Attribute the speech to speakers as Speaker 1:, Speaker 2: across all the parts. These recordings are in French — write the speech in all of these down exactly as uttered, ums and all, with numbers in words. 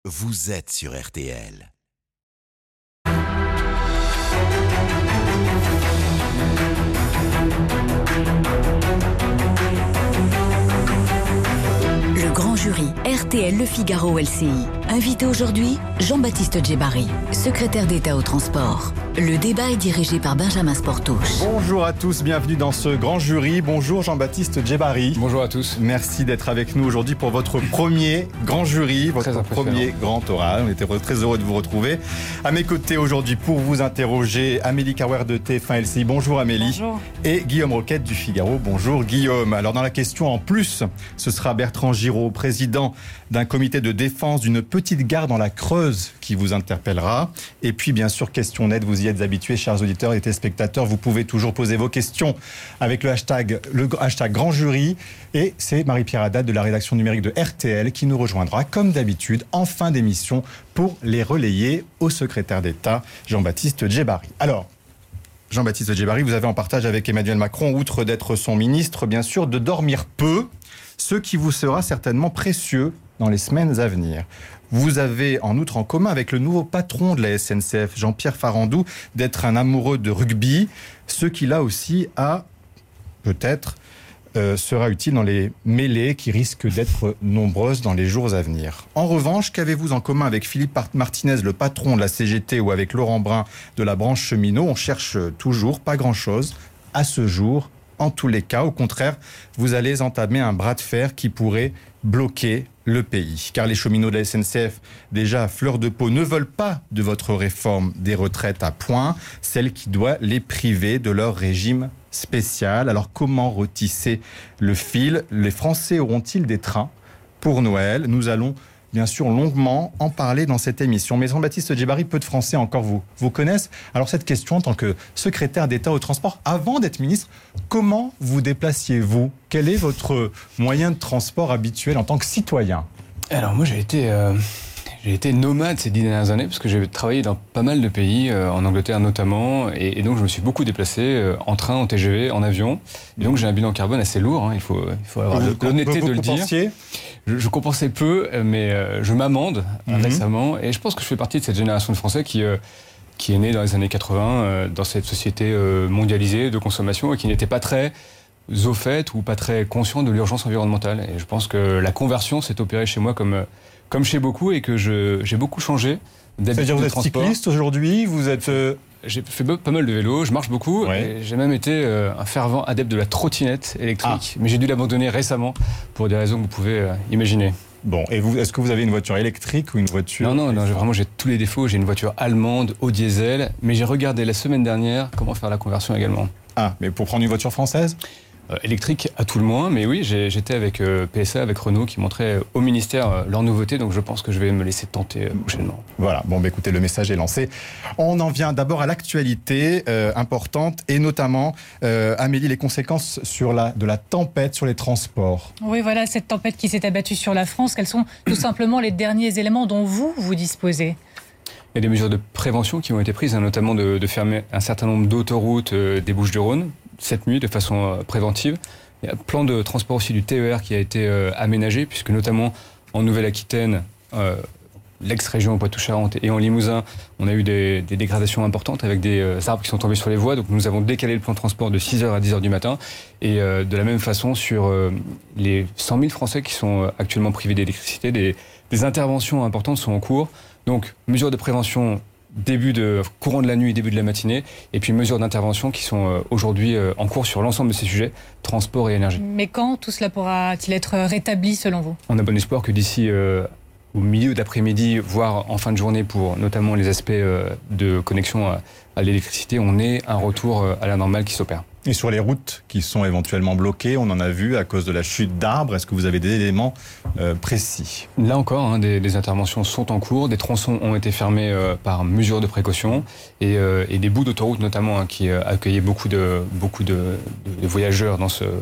Speaker 1: vous êtes sur R T L.
Speaker 2: Le grand jury R T L Le Figaro L C I. Invité aujourd'hui, Jean-Baptiste Djebari, secrétaire d'État au transport. Le débat est dirigé par Benjamin Sportouche.
Speaker 3: Bonjour à tous, bienvenue dans ce grand jury. Bonjour Jean-Baptiste Djebari.
Speaker 4: Bonjour à tous.
Speaker 3: Merci d'être avec nous aujourd'hui pour votre premier grand jury, votre premier grand oral. On était très heureux de vous retrouver. À mes côtés aujourd'hui pour vous interroger, Amélie Carwer de T F un L C I. Bonjour Amélie.
Speaker 5: Bonjour.
Speaker 3: Et Guillaume Roquette du Figaro. Bonjour Guillaume. Alors dans la question en plus, ce sera Bertrand Giraud, président d'un comité de défense d'une petite gare dans la Creuse qui vous interpellera. Et puis bien sûr, question nette, vous y êtes habitués, chers auditeurs et téléspectateurs. Vous pouvez toujours poser vos questions avec le hashtag, le hashtag grand jury. Et c'est Marie-Pierre Haddad de la rédaction numérique de R T L qui nous rejoindra, comme d'habitude, en fin d'émission pour les relayer au secrétaire d'État Jean-Baptiste Djebari. Alors, Jean-Baptiste Djebari, vous avez en partage avec Emmanuel Macron, outre d'être son ministre, bien sûr, de dormir peu, ce qui vous sera certainement précieux dans les semaines à venir. Vous avez en outre en commun avec le nouveau patron de la S N C F, Jean-Pierre Farandou, d'être un amoureux de rugby, ce qui là aussi a peut-être euh, sera utile dans les mêlées qui risquent d'être nombreuses dans les jours à venir. En revanche, qu'avez-vous en commun avec Philippe Martinez, le patron de la C G T, ou avec Laurent Brun de la branche cheminot? On cherche toujours, pas grand-chose à ce jour. En tous les cas, au contraire, vous allez entamer un bras de fer qui pourrait bloquer le pays. Car les cheminots de la S N C F, déjà à fleur de peau, ne veulent pas de votre réforme des retraites à points, celle qui doit les priver de leur régime spécial. Alors comment retisser le fil? Les Français auront-ils des trains pour Noël? Nous allons bien sûr longuement en parler dans cette émission. Mais Jean-Baptiste Djebari, peu de Français encore vous, vous connaissent. Alors cette question en tant que secrétaire d'État au transport, avant d'être ministre, comment vous déplaciez-vous? Quel est votre moyen de transport habituel en tant que citoyen?
Speaker 4: Alors moi j'ai été, euh, j'ai été nomade ces dix dernières années parce que j'ai travaillé dans pas mal de pays, euh, en Angleterre notamment, et, et donc je me suis beaucoup déplacé euh, en train, en T G V, en avion. Et donc j'ai un bilan carbone assez lourd, hein, il faut, il faut avoir l'honnêteté de le dire. Je, je compensais peu, mais euh, je m'amende mm-hmm. récemment, et je pense que je fais partie de cette génération de Français qui, euh, qui est née dans les années quatre-vingts, euh, dans cette société euh, mondialisée de consommation, et qui n'était pas très au fait ou pas très conscient de l'urgence environnementale. Et je pense que la conversion s'est opérée chez moi comme, comme chez beaucoup, et que je, j'ai beaucoup changé d'habitude.
Speaker 3: C'est-à-dire
Speaker 4: de
Speaker 3: vous êtes
Speaker 4: transport.
Speaker 3: Cycliste aujourd'hui, vous êtes... Euh...
Speaker 4: J'ai fait pas mal de vélo, je marche beaucoup, ouais. Et j'ai même été euh, un fervent adepte de la trottinette électrique. Ah. Mais j'ai dû l'abandonner récemment pour des raisons que vous pouvez euh, imaginer.
Speaker 3: Bon, et vous, est-ce que vous avez une voiture électrique ou une voiture...
Speaker 4: Non, non, non, j'ai, vraiment j'ai tous les défauts. J'ai une voiture allemande au diesel, mais j'ai regardé la semaine dernière comment faire la conversion également.
Speaker 3: Ah, mais pour prendre une voiture française ?
Speaker 4: Euh, électrique à tout le moins, mais oui, j'ai, j'étais avec euh, P S A, avec Renault, qui montraient au ministère euh, leurs nouveautés, donc je pense que je vais me laisser tenter euh, prochainement.
Speaker 3: Voilà, bon, bah, écoutez, le message est lancé. On en vient d'abord à l'actualité euh, importante, et notamment, euh, Amélie, les conséquences sur la, de la tempête sur les transports.
Speaker 5: Oui, voilà, cette tempête qui s'est abattue sur la France, quels sont tout simplement les derniers éléments dont vous, vous disposez ?
Speaker 4: Il y a des mesures de prévention qui ont été prises, hein, notamment de, de fermer un certain nombre d'autoroutes euh, des Bouches-du-Rhône, cette nuit, de façon euh, préventive. Il y a un plan de transport aussi du T E R qui a été euh, aménagé, puisque notamment en Nouvelle-Aquitaine, euh, l'ex-région Poitou-Charentes et en Limousin, on a eu des, des dégradations importantes avec des euh, arbres qui sont tombés sur les voies. Donc nous avons décalé le plan de transport de six heures à dix heures du matin. Et euh, de la même façon, sur euh, les cent mille Français qui sont euh, actuellement privés d'électricité, des, des interventions importantes sont en cours. Donc, mesures de prévention début de courant de la nuit, début de la matinée, et puis mesures d'intervention qui sont euh, aujourd'hui euh, en cours sur l'ensemble de ces sujets, transport et énergie.
Speaker 5: Mais quand tout cela pourra-t-il être rétabli selon vous ?
Speaker 4: On a bon espoir que d'ici euh, au milieu d'après-midi, voire en fin de journée, pour notamment les aspects euh, de connexion à, à l'électricité, on ait un retour euh, à la normale qui s'opère.
Speaker 3: Et sur les routes qui sont éventuellement bloquées, on en a vu à cause de la chute d'arbres. Est-ce que vous avez des éléments euh, précis ?
Speaker 4: Là encore, hein, des, des interventions sont en cours. Des tronçons ont été fermés euh, par mesure de précaution. Et, euh, et des bouts d'autoroute notamment, hein, qui euh, accueillaient beaucoup, de, beaucoup de, de, de voyageurs dans ce,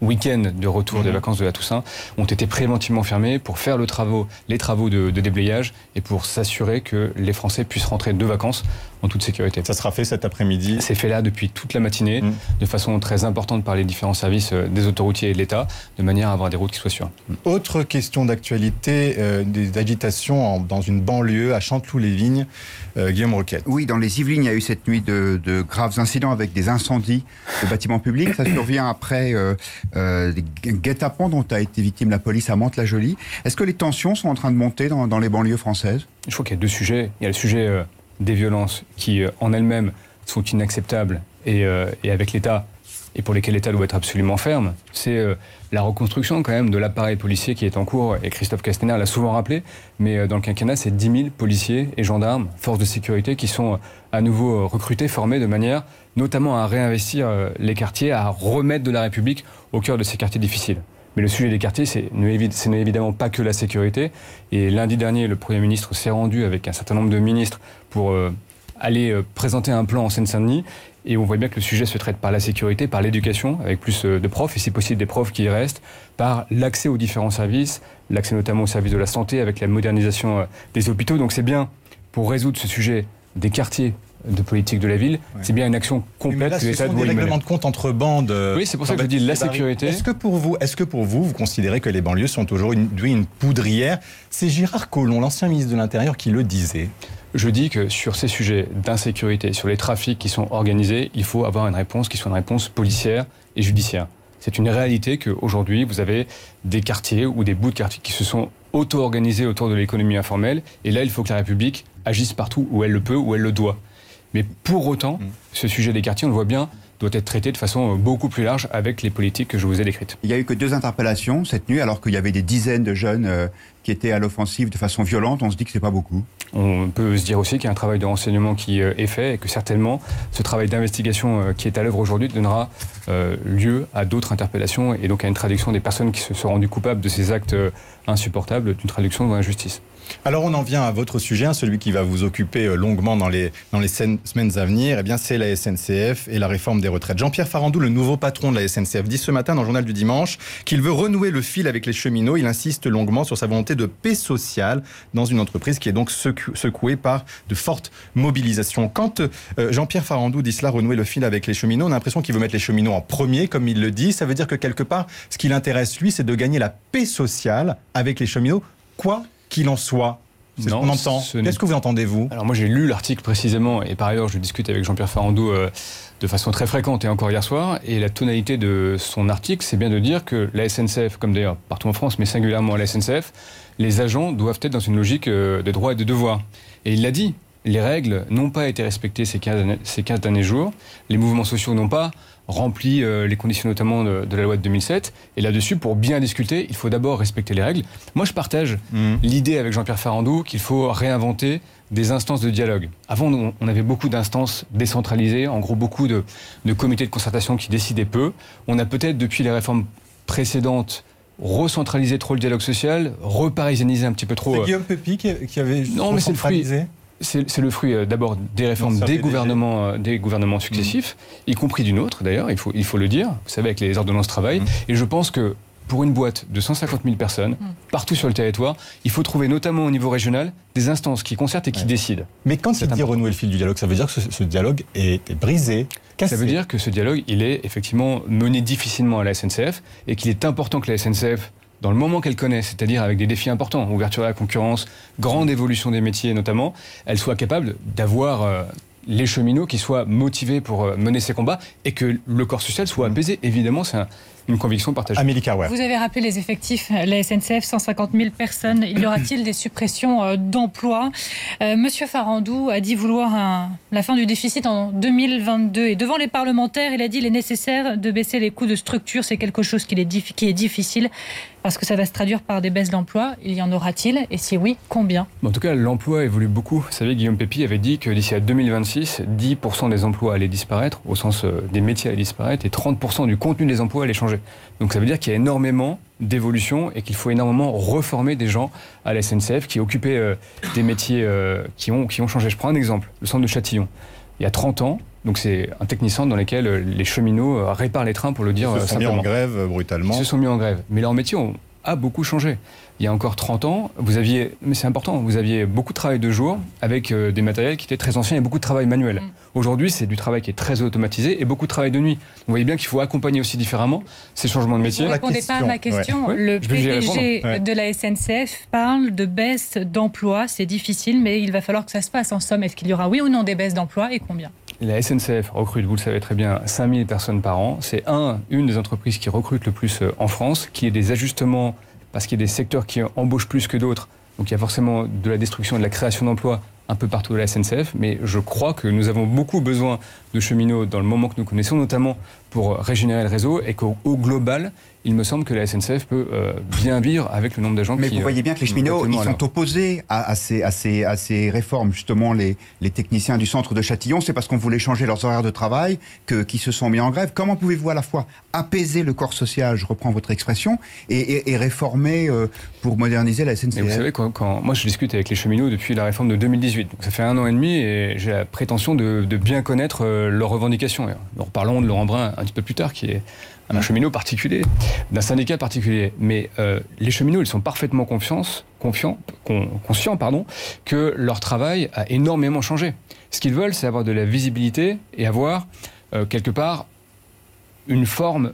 Speaker 4: week-end de retour mmh. des vacances de la Toussaint ont été préventivement fermés pour faire le travaux, les travaux de, de déblayage et pour s'assurer que les Français puissent rentrer de vacances en toute sécurité.
Speaker 3: Ça sera fait cet après-midi?
Speaker 4: C'est fait là depuis toute la matinée, mmh. de façon très importante par les différents services des autoroutiers et de l'État, de manière à avoir des routes qui soient sûres. Mmh.
Speaker 3: Autre question d'actualité, euh, des agitations en, dans une banlieue à Chanteloup-les-Vignes. Euh, Guillaume Roquette.
Speaker 6: Oui, dans les Yvelines, il y a eu cette nuit de, de graves incidents avec des incendies de bâtiments publics. Ça survient après euh, euh, des guet-apens dont a été victime la police à Mantes-la-Jolie. Est-ce que les tensions sont en train de monter dans, dans les banlieues françaises?
Speaker 4: Je crois qu'il y a deux sujets. Il y a le sujet euh, des violences qui, euh, en elles-mêmes, sont inacceptables et, euh, et avec l'État, et pour lesquels l'État doit être absolument ferme. C'est euh, la reconstruction quand même de l'appareil policier qui est en cours, et Christophe Castaner l'a souvent rappelé, mais euh, dans le quinquennat, c'est dix mille policiers et gendarmes, forces de sécurité, qui sont euh, à nouveau euh, recrutés, formés de manière notamment à réinvestir euh, les quartiers, à remettre de la République au cœur de ces quartiers difficiles. Mais le sujet des quartiers, c'est évidemment pas que la sécurité. Et lundi dernier, le Premier ministre s'est rendu avec un certain nombre de ministres pour euh, aller euh, présenter un plan en Seine-Saint-Denis. Et on voit bien que le sujet se traite par la sécurité, par l'éducation, avec plus de profs, et si possible des profs qui y restent, par l'accès aux différents services, l'accès notamment aux services de la santé, avec la modernisation des hôpitaux. Donc c'est bien, pour résoudre ce sujet des quartiers de politique de la ville, ouais. c'est bien une action complète
Speaker 3: là,
Speaker 4: que l'État doit
Speaker 3: mener. Ce sont des règlements
Speaker 4: mener.
Speaker 3: de compte entre bandes.
Speaker 4: Oui, c'est pour ça que je dis la sécurité.
Speaker 3: Est-ce que pour vous, est-ce que pour vous, vous considérez que les banlieues sont aujourd'hui une, une poudrière? C'est Gérard Collomb, l'ancien ministre de l'Intérieur, qui le disait.
Speaker 4: Je dis que sur ces sujets d'insécurité, sur les trafics qui sont organisés, il faut avoir une réponse qui soit une réponse policière et judiciaire. C'est une réalité qu'aujourd'hui, vous avez des quartiers ou des bouts de quartiers qui se sont auto-organisés autour de l'économie informelle. Et là, il faut que la République agisse partout où elle le peut, où elle le doit. Mais pour autant, mmh. ce sujet des quartiers, on le voit bien, doit être traité de façon beaucoup plus large avec les politiques que je vous ai décrites.
Speaker 6: Il n'y a eu que deux interpellations cette nuit, alors qu'il y avait des dizaines de jeunes euh, qui étaient à l'offensive de façon violente. On se dit que c'est pas beaucoup.
Speaker 4: On peut se dire aussi qu'il y a un travail de renseignement qui euh, est fait et que certainement ce travail d'investigation euh, qui est à l'œuvre aujourd'hui donnera euh, lieu à d'autres interpellations et donc à une traduction des personnes qui se sont rendues coupables de ces actes euh, insupportables, d'une traduction devant la justice.
Speaker 3: Alors on en vient à votre sujet, hein, celui qui va vous occuper longuement dans les, dans les semaines à venir, eh bien c'est la S N C F et la réforme des retraites. Jean-Pierre Farandou, le nouveau patron de la S N C F, dit ce matin dans le journal du dimanche qu'il veut renouer le fil avec les cheminots. Il insiste longuement sur sa volonté de paix sociale dans une entreprise qui est donc secouée par de fortes mobilisations. Quand euh, Jean-Pierre Farandou dit cela, renouer le fil avec les cheminots, on a l'impression qu'il veut mettre les cheminots en premier, comme il le dit. Ça veut dire que quelque part, ce qui l'intéresse lui, c'est de gagner la paix sociale avec les cheminots, quoi qu'il en soit. C'est non, ce qu'on entend. Ce Qu'est-ce que vous entendez, vous?
Speaker 4: Alors moi j'ai lu l'article précisément, et par ailleurs je discute avec Jean-Pierre Farandou euh, de façon très fréquente et encore hier soir, et la tonalité de son article, c'est bien de dire que la S N C F, comme d'ailleurs partout en France, mais singulièrement à la S N C F, les agents doivent être dans une logique euh, de droits et de devoirs. Et il l'a dit, les règles n'ont pas été respectées ces quinze, ces quinze derniers jours, les mouvements sociaux n'ont pas rempli euh, les conditions notamment de, de la loi de deux mille sept. Et là-dessus, pour bien discuter, il faut d'abord respecter les règles. Moi, je partage mmh. l'idée avec Jean-Pierre Farandou qu'il faut réinventer des instances de dialogue. Avant, on, on avait beaucoup d'instances décentralisées, en gros beaucoup de, de comités de concertation qui décidaient peu. On a peut-être, depuis les réformes précédentes, recentralisé trop le dialogue social, reparisianisé un petit peu trop...
Speaker 3: C'est Guillaume Pépi qui, qui avait
Speaker 4: non, mais c'est le fruit. C'est, c'est le fruit euh, d'abord des réformes des gouvernements, euh, des gouvernements successifs, mmh. y compris du nôtre d'ailleurs, il faut, il faut le dire, vous savez, avec les ordonnances travail. Mmh. Et je pense que pour une boîte de cent cinquante mille personnes, mmh. partout sur le territoire, il faut trouver notamment au niveau régional des instances qui concertent et qui ouais. décident.
Speaker 3: Mais quand il dit renouer le fil du dialogue, ça veut dire que ce, ce dialogue est, est brisé, cassé.
Speaker 4: Ça veut dire que ce dialogue, il est effectivement mené difficilement à la S N C F et qu'il est important que la S N C F, dans le moment qu'elle connaît, c'est-à-dire avec des défis importants, ouverture à la concurrence, grande évolution des métiers notamment, elle soit capable d'avoir euh, les cheminots qui soient motivés pour euh, mener ces combats et que le corps social soit apaisé. Évidemment, c'est un, une conviction partagée.
Speaker 3: Amélie Carwer.
Speaker 5: Vous avez rappelé les effectifs, la S N C F, cent cinquante mille personnes. Y aura-t-il des suppressions euh, d'emplois? euh, Monsieur Farandou a dit vouloir un, la fin du déficit en deux mille vingt-deux. Et devant les parlementaires, il a dit qu'il est nécessaire de baisser les coûts de structure. C'est quelque chose qui est, dif- qui est difficile parce que ça va se traduire par des baisses d'emplois. Il y en aura-t-il? Et si oui, combien?
Speaker 4: En tout cas, l'emploi évolue beaucoup. Vous savez, Guillaume Pépi avait dit que d'ici à deux mille vingt-six, dix pour cent des emplois allaient disparaître, au sens des métiers allaient disparaître, et trente pour cent du contenu des emplois allait changer. Donc ça veut dire qu'il y a énormément d'évolution et qu'il faut énormément reformer des gens à la S N C F qui occupaient euh, des métiers euh, qui, ont, qui ont changé. Je prends un exemple, le centre de Châtillon. Il y a trente ans, Donc c'est un technicien dans lequel les cheminots réparent les trains, pour le dire
Speaker 3: simplement. Ils se sont
Speaker 4: simplement.
Speaker 3: mis en grève brutalement.
Speaker 4: Ils se sont mis en grève. Mais leur métier ont, a beaucoup changé. Il y a encore trente ans, vous aviez, mais c'est important, vous aviez beaucoup de travail de jour avec euh, des matériels qui étaient très anciens et beaucoup de travail manuel. Mmh. Aujourd'hui, c'est du travail qui est très automatisé et beaucoup de travail de nuit. Vous voyez bien qu'il faut accompagner aussi différemment ces changements de métier.
Speaker 5: Vous ne répondez pas à ma question.
Speaker 4: Ouais.
Speaker 5: Le
Speaker 4: Oui,
Speaker 5: P D G
Speaker 4: ouais.
Speaker 5: de la S N C F parle de baisse d'emploi. C'est difficile, mais il va falloir que ça se passe. En somme, est-ce qu'il y aura oui ou non des baisses d'emploi et combien ?
Speaker 4: La S N C F recrute, vous le savez très bien, cinq mille personnes par an. C'est un, une des entreprises qui recrute le plus en France, qui est des ajustements parce qu'il y a des secteurs qui embauchent plus que d'autres. Donc il y a forcément de la destruction et de la création d'emplois un peu partout de la S N C F, mais je crois que nous avons beaucoup besoin de cheminots dans le moment que nous connaissons, notamment pour régénérer le réseau, et qu'au au global, il me semble que la S N C F peut euh, bien vivre avec le nombre d'agents
Speaker 6: mais
Speaker 4: qui...
Speaker 6: Mais vous voyez bien que les cheminots, ils sont opposés à, à, ces, à, ces, à ces réformes. Justement, les, les techniciens du centre de Châtillon, c'est parce qu'on voulait changer leurs horaires de travail que, qu'ils se sont mis en grève. Comment pouvez-vous à la fois apaiser le corps social, je reprends votre expression, et, et, et réformer euh, pour moderniser la S N C F ?
Speaker 4: Mais vous savez, quand, quand, moi je discute avec les cheminots depuis la réforme de deux mille dix-huit, donc ça fait un an et demi, et j'ai la prétention de, de bien connaître euh, leurs revendications. Et nous reparlons de Laurent Brun un petit peu plus tard, qui est un cheminot particulier, d'un syndicat particulier. Mais euh, les cheminots, ils sont parfaitement confiance, confiants, con, conscients pardon, que leur travail a énormément changé. Ce qu'ils veulent, c'est avoir de la visibilité et avoir, euh, quelque part, une forme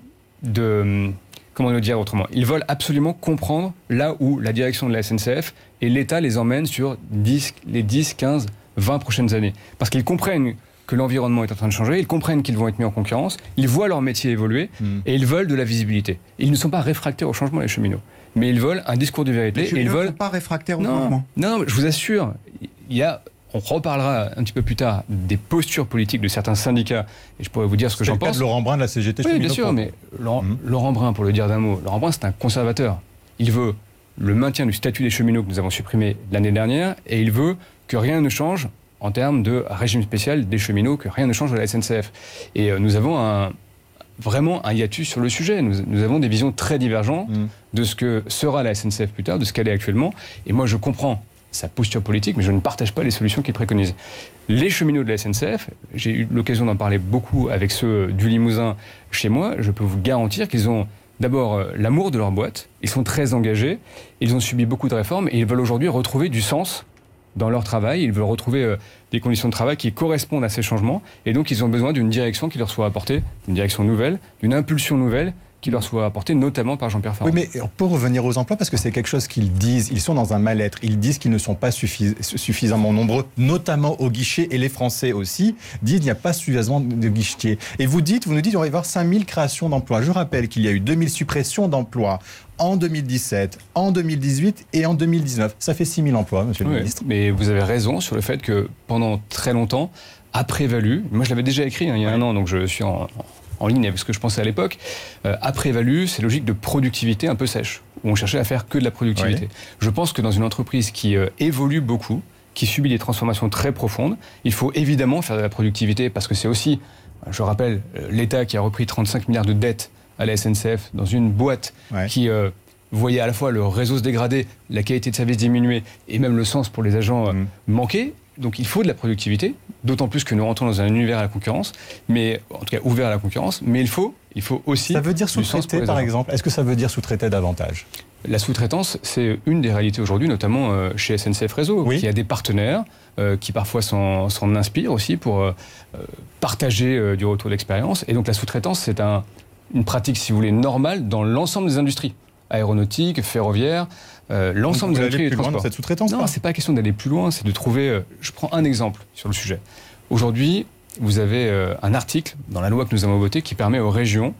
Speaker 4: de... Comment le dire autrement ? Ils veulent absolument comprendre là où la direction de la S N C F et l'État les emmène sur dix, les dix, quinze, vingt prochaines années. Parce qu'ils comprennent que l'environnement est en train de changer, ils comprennent qu'ils vont être mis en concurrence, ils voient leur métier évoluer mmh. et ils veulent de la visibilité. Ils ne sont pas réfractaires au changement, les cheminots, mais ils veulent un discours de vérité.
Speaker 6: Les cheminots
Speaker 4: et ils veulent...
Speaker 6: ne sont pas réfractaires au
Speaker 4: non,
Speaker 6: changement.
Speaker 4: Non, je vous assure, il y a... On reparlera un petit peu plus tard des postures politiques de certains syndicats, et je pourrais vous dire ce que j'en pense.
Speaker 3: C'est le cas de Laurent Brun de la C G T.
Speaker 4: Oui, bien sûr, pour... mais Laurent, mmh. Laurent Brun, pour le dire d'un mot, Laurent Brun, c'est un conservateur. Il veut le maintien du statut des cheminots que nous avons supprimé l'année dernière, et il veut que rien ne change en termes de régime spécial des cheminots, que rien ne change à la S N C F. Et euh, nous avons un, vraiment un hiatus sur le sujet. Nous, nous avons des visions très divergentes mmh. de ce que sera la S N C F plus tard, de ce qu'elle est actuellement. Et moi, je comprends sa posture politique, mais je ne partage pas les solutions qu'il préconise. Les cheminots de la S N C F, j'ai eu l'occasion d'en parler beaucoup avec ceux du Limousin chez moi, je peux vous garantir qu'ils ont d'abord euh, l'amour de leur boîte, ils sont très engagés, ils ont subi beaucoup de réformes et ils veulent aujourd'hui retrouver du sens dans leur travail, ils veulent retrouver euh, des conditions de travail qui correspondent à ces changements, et donc ils ont besoin d'une direction qui leur soit apportée, d'une direction nouvelle, d'une impulsion nouvelle, qui leur soit apportée, notamment par Jean-Pierre Farandou.
Speaker 3: Oui, mais pour revenir aux emplois, parce que c'est quelque chose qu'ils disent, ils sont dans un mal-être, ils disent qu'ils ne sont pas suffis, suffisamment nombreux, notamment au guichet, et les Français aussi disent qu'il n'y a pas suffisamment de guichetiers. Et vous dites, vous nous dites, on va y avoir cinq mille créations d'emplois. Je rappelle qu'il y a eu deux mille suppressions d'emplois en deux mille dix-sept, en deux mille dixhuit et en deux mille dix-neuf. Ça fait six mille emplois, monsieur le
Speaker 4: oui,
Speaker 3: ministre.
Speaker 4: Mais vous avez raison sur le fait que pendant très longtemps, a prévalu, moi je l'avais déjà écrit hein, il y a oui. un an, donc je suis en... en ligne avec ce que je pensais à l'époque, euh, a prévalu ces logiques de productivité un peu sèche, où on cherchait à faire que de la productivité. Oui. Je pense que dans une entreprise qui euh, évolue beaucoup, qui subit des transformations très profondes, il faut évidemment faire de la productivité, parce que c'est aussi, je rappelle, l'État qui a repris trente-cinq milliards de dettes à la S N C F, dans une boîte ouais. qui euh, voyait à la fois le réseau se dégrader, la qualité de service diminuer, et même le sens pour les agents euh, mmh. manquer. Donc il faut de la productivité, d'autant plus que nous rentrons dans un univers à la concurrence, mais en tout cas ouvert à la concurrence, mais il faut, il faut aussi...
Speaker 3: Ça veut dire sous-traiter par exemple ? Est-ce que ça veut dire sous-traiter davantage ?
Speaker 4: La sous-traitance, c'est une des réalités aujourd'hui, notamment euh, chez S N C F Réseau, oui. qui a des partenaires euh, qui parfois s'en, s'en inspirent aussi pour euh, partager euh, du retour d'expérience. Et donc la sous-traitance, c'est un, une pratique, si vous voulez, normale dans l'ensemble des industries. Aéronautique, ferroviaire, euh, l'ensemble des industries et des transports.
Speaker 3: Cette sous-traitance,
Speaker 4: non, c'est pas question d'aller plus loin, c'est de trouver... Euh, je prends un exemple sur le sujet. Aujourd'hui, vous avez euh, un article dans la loi que nous avons votée qui permet aux régions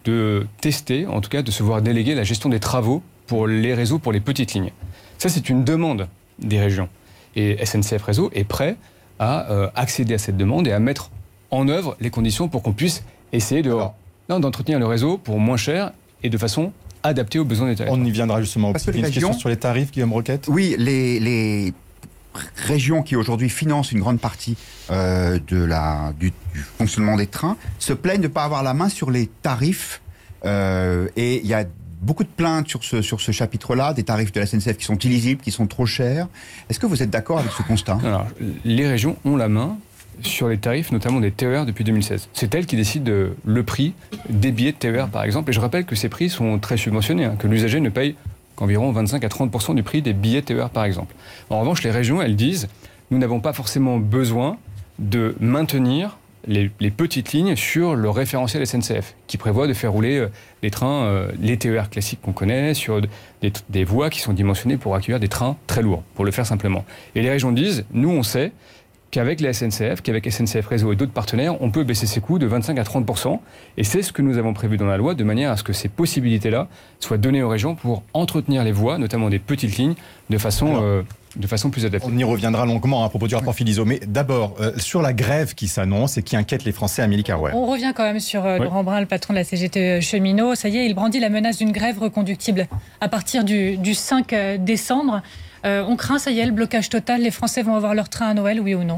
Speaker 4: de tester, en tout cas de se voir déléguer la gestion des travaux pour les réseaux, pour les petites lignes. Ça, c'est une demande des régions. Et S N C F Réseau est prêt à euh, accéder à cette demande et à mettre en œuvre les conditions pour qu'on puisse essayer de, non, d'entretenir le réseau pour moins cher et de façon adaptée aux besoins des territoires.
Speaker 3: On y viendra justement.
Speaker 6: Parce que les
Speaker 3: une
Speaker 6: régions,
Speaker 3: question sur les tarifs, Guillaume Roquette.
Speaker 6: Oui, les, les régions qui aujourd'hui financent une grande partie euh, de la, du, du fonctionnement des trains se plaignent de ne pas avoir la main sur les tarifs. Euh, et il y a beaucoup de plaintes sur ce, sur ce chapitre-là, des tarifs de la S N C F qui sont illisibles, qui sont trop chers. Est-ce que vous êtes d'accord avec ce constat ?
Speaker 4: Alors, les régions ont la main. sur les tarifs, notamment des T E R depuis deux mille seize. C'est elle qui décide euh, le prix des billets de T E R, par exemple. Et je rappelle que ces prix sont très subventionnés, hein, que l'usager ne paye qu'environ vingt-cinq à trente pour cent du prix des billets T E R, par exemple. En revanche, les régions, elles disent, nous n'avons pas forcément besoin de maintenir les, les petites lignes sur le référentiel S N C F, qui prévoit de faire rouler euh, les trains, euh, les T E R classiques qu'on connaît, sur des, des voies qui sont dimensionnées pour accueillir des trains très lourds, pour le faire simplement. Et les régions disent, nous on sait qu'avec la S N C F, qu'avec S N C F Réseau et d'autres partenaires, on peut baisser ses coûts de vingt-cinq à trente pour cent. Et c'est ce que nous avons prévu dans la loi, de manière à ce que ces possibilités-là soient données aux régions pour entretenir les voies, notamment des petites lignes, de façon, Alors, euh, de façon plus adaptée.
Speaker 3: On y reviendra longuement à propos du rapport Philizot. Mais d'abord, euh, sur la grève qui s'annonce et qui inquiète les Français, Amélie Carouet.
Speaker 5: On revient quand même sur euh,
Speaker 4: oui.
Speaker 5: Laurent Brun, le patron de la C G T cheminot. Ça y est, il brandit la menace d'une grève reconductible à partir du, du cinq décembre. Euh, on craint, ça y est, le blocage total. Les Français vont avoir leur train à Noël, oui ou non ?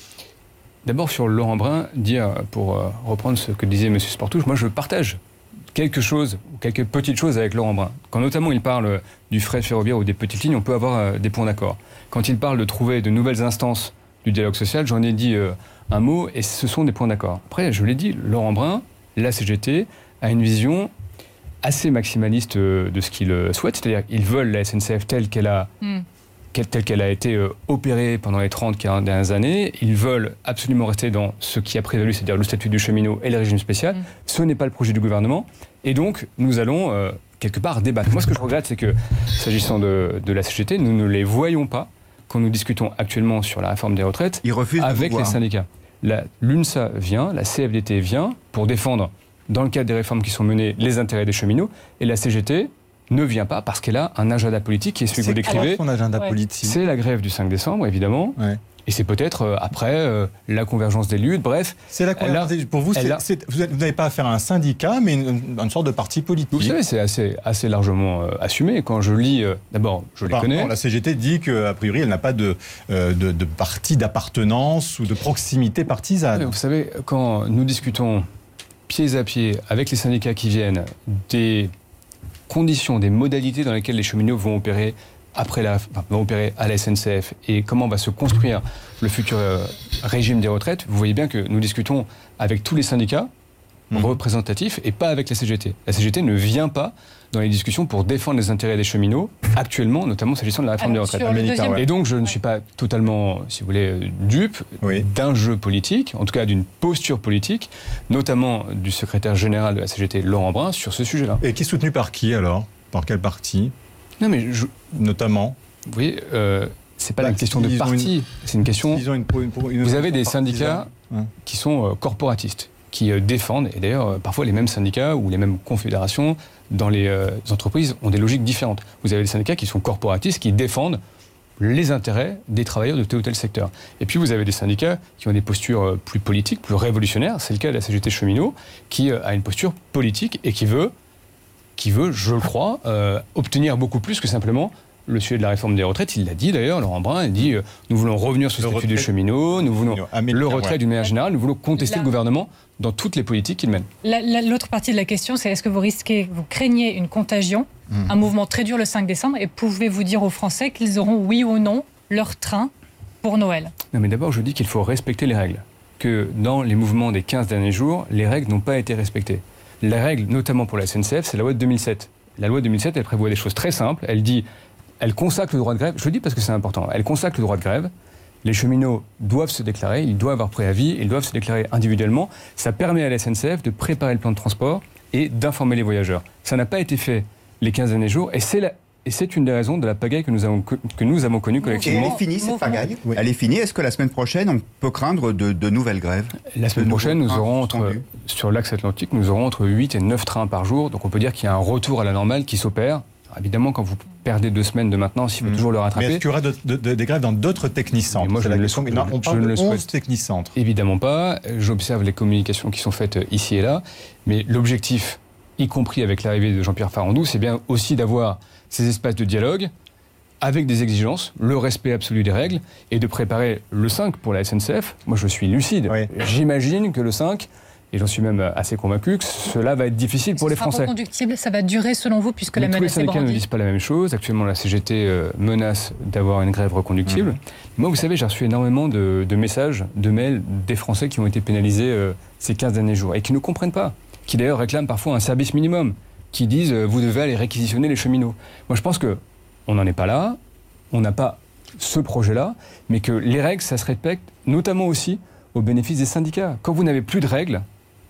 Speaker 4: D'abord sur Laurent Brun, dire, pour euh, reprendre ce que disait M. Sportouche, moi je partage quelque chose, quelques petites choses avec Laurent Brun. Quand notamment il parle du fret ferroviaire ou des petites lignes, on peut avoir euh, des points d'accord. Quand il parle de trouver de nouvelles instances du dialogue social, j'en ai dit euh, un mot et ce sont des points d'accord. Après, je l'ai dit, Laurent Brun, la C G T, a une vision assez maximaliste euh, de ce qu'il euh, souhaite, c'est-à-dire qu'ils veulent la S N C F telle qu'elle a... Mm. telle qu'elle a été euh, opérée pendant les trente à quarante dernières années. Ils veulent absolument rester dans ce qui a prévalu, c'est-à-dire le statut du cheminot et le régime spécial. Mmh. Ce n'est pas le projet du gouvernement. Et donc, nous allons, euh, quelque part, débattre. Moi, ce que je regrette, c'est que, s'agissant de, de la C G T, nous ne les voyons pas quand nous discutons actuellement sur la réforme des retraites
Speaker 6: Ils refusent
Speaker 4: avec
Speaker 6: de
Speaker 4: les syndicats. La, L'UNSA vient, la C F D T vient pour défendre, dans le cadre des réformes qui sont menées, les intérêts des cheminots. Et la C G T ne vient pas parce qu'elle a un agenda politique qui est celui que vous décrivez.
Speaker 3: C'est son agenda
Speaker 5: ouais.
Speaker 3: politique.
Speaker 4: C'est la grève du cinq décembre, évidemment. Ouais. Et c'est peut-être euh, après euh, la convergence des luttes, bref.
Speaker 3: C'est la convergence. A, pour vous, c'est, a, c'est, vous n'avez pas affaire à un syndicat, mais une, une sorte de parti politique.
Speaker 4: Vous savez, c'est assez, assez largement euh, assumé. Quand je lis, euh, d'abord, je les connais.
Speaker 3: La C G T dit qu'a priori, elle n'a pas de, euh, de, de parti d'appartenance ou de proximité partisane.
Speaker 4: Vous savez, quand nous discutons pieds à pied avec les syndicats qui viennent des conditions, des modalités dans lesquelles les cheminots vont opérer après la, enfin, vont opérer à la S N C F et comment va se construire le futur euh, régime des retraites, vous voyez bien que nous discutons avec tous les syndicats mmh. représentatifs et pas avec la C G T. La C G T ne vient pas dans les discussions pour défendre les intérêts des cheminots, actuellement, notamment s'agissant de la réforme
Speaker 5: Alors,
Speaker 4: des retraites.
Speaker 5: deuxième...
Speaker 4: Et donc, je ne suis pas totalement, si vous voulez, dupe oui. d'un jeu politique, en tout cas d'une posture politique, notamment du secrétaire général de la C G T, Laurent Brun, sur ce sujet-là.
Speaker 3: Et qui est soutenu par qui, alors ? Par quel parti ?
Speaker 4: Non, mais je...
Speaker 3: Notamment ?
Speaker 4: Vous voyez, euh, c'est pas bah, une question de parti, une... c'est une question... Une, une, une vous avez des syndicats hein. qui sont euh, corporatistes, qui euh, défendent, et d'ailleurs, euh, parfois les mêmes syndicats ou les mêmes confédérations dans les euh, entreprises ont des logiques différentes. Vous avez des syndicats qui sont corporatistes, qui défendent les intérêts des travailleurs de tel ou tel secteur. Et puis vous avez des syndicats qui ont des postures euh, plus politiques, plus révolutionnaires. C'est le cas de la C G T cheminot, qui euh, a une posture politique et qui veut, qui veut je crois, euh, obtenir beaucoup plus que simplement le sujet de la réforme des retraites. Il l'a dit d'ailleurs, Laurent Brun, il dit euh, nous voulons revenir sur le statut des cheminots, nous voulons le retrait d'une manière générale, nous voulons contester
Speaker 5: Là.
Speaker 4: le gouvernement dans toutes les politiques qu'il mène.
Speaker 5: La, la, l'autre partie de la question, c'est est-ce que vous risquez, vous craignez une contagion, mmh. un mouvement très dur le cinq décembre, et pouvez-vous dire aux Français qu'ils auront, oui ou non, leur train pour Noël ?
Speaker 4: Non, mais d'abord, je dis qu'il faut respecter les règles. Que dans les mouvements des quinze derniers jours, les règles n'ont pas été respectées. Les règles, notamment pour la S N C F, c'est la loi de deux mille sept. La loi de deux mille sept, elle prévoit des choses très simples. Elle dit, elle consacre le droit de grève. Je le dis parce que c'est important. Elle consacre le droit de grève. Les cheminots doivent se déclarer, ils doivent avoir préavis, ils doivent se déclarer individuellement. Ça permet à la S N C F de préparer le plan de transport et d'informer les voyageurs. Ça n'a pas été fait les quinze derniers jours et c'est, la, et c'est une des raisons de la pagaille que nous avons, que nous avons connue collectivement.
Speaker 6: Et elle est finie, cette pagaille ? Oui. Elle est finie. Est-ce que la semaine prochaine, on peut craindre de, de nouvelles grèves ?
Speaker 4: La semaine prochaine, nous aurons entre, sur l'axe atlantique, nous aurons entre huit et neuf trains par jour. Donc on peut dire qu'il y a un retour à la normale qui s'opère. Évidemment, quand vous perdez deux semaines de maintenance, il faut mmh. toujours le rattraper.
Speaker 3: Mais est-ce qu'il y aura de, de, de, des grèves dans d'autres technicentres ?
Speaker 4: Moi, je ne le souhaite pas.
Speaker 3: On parle de onze technicentres.
Speaker 4: Évidemment pas. J'observe les communications qui sont faites ici et là. Mais l'objectif, y compris avec l'arrivée de Jean-Pierre Farandou, c'est bien aussi d'avoir ces espaces de dialogue avec des exigences, le respect absolu des règles, et de préparer le cinq pour la S N C F. Moi, je suis lucide. Oui. J'imagine que le cinq, et j'en suis même assez convaincu, que cela va être difficile pour
Speaker 5: Ce
Speaker 4: les
Speaker 5: sera
Speaker 4: Français.
Speaker 5: reconductible, ça va durer selon vous, puisque
Speaker 4: Mais
Speaker 5: la
Speaker 4: tous les
Speaker 5: menace est
Speaker 4: syndicats ne
Speaker 5: brandie.
Speaker 4: disent pas la même chose. Actuellement, la C G T euh, menace d'avoir une grève reconductible. Mmh. Moi, vous savez, j'ai reçu énormément de, de messages, de mails des Français qui ont été pénalisés euh, ces quinze derniers jours et qui ne comprennent pas, qui d'ailleurs réclament parfois un service minimum, qui disent euh, vous devez aller réquisitionner les cheminots. Moi, je pense qu'on n'en est pas là, on n'a pas ce projet-là, mais que les règles, ça se respecte, notamment aussi au bénéfice des syndicats. Quand vous n'avez plus de règles,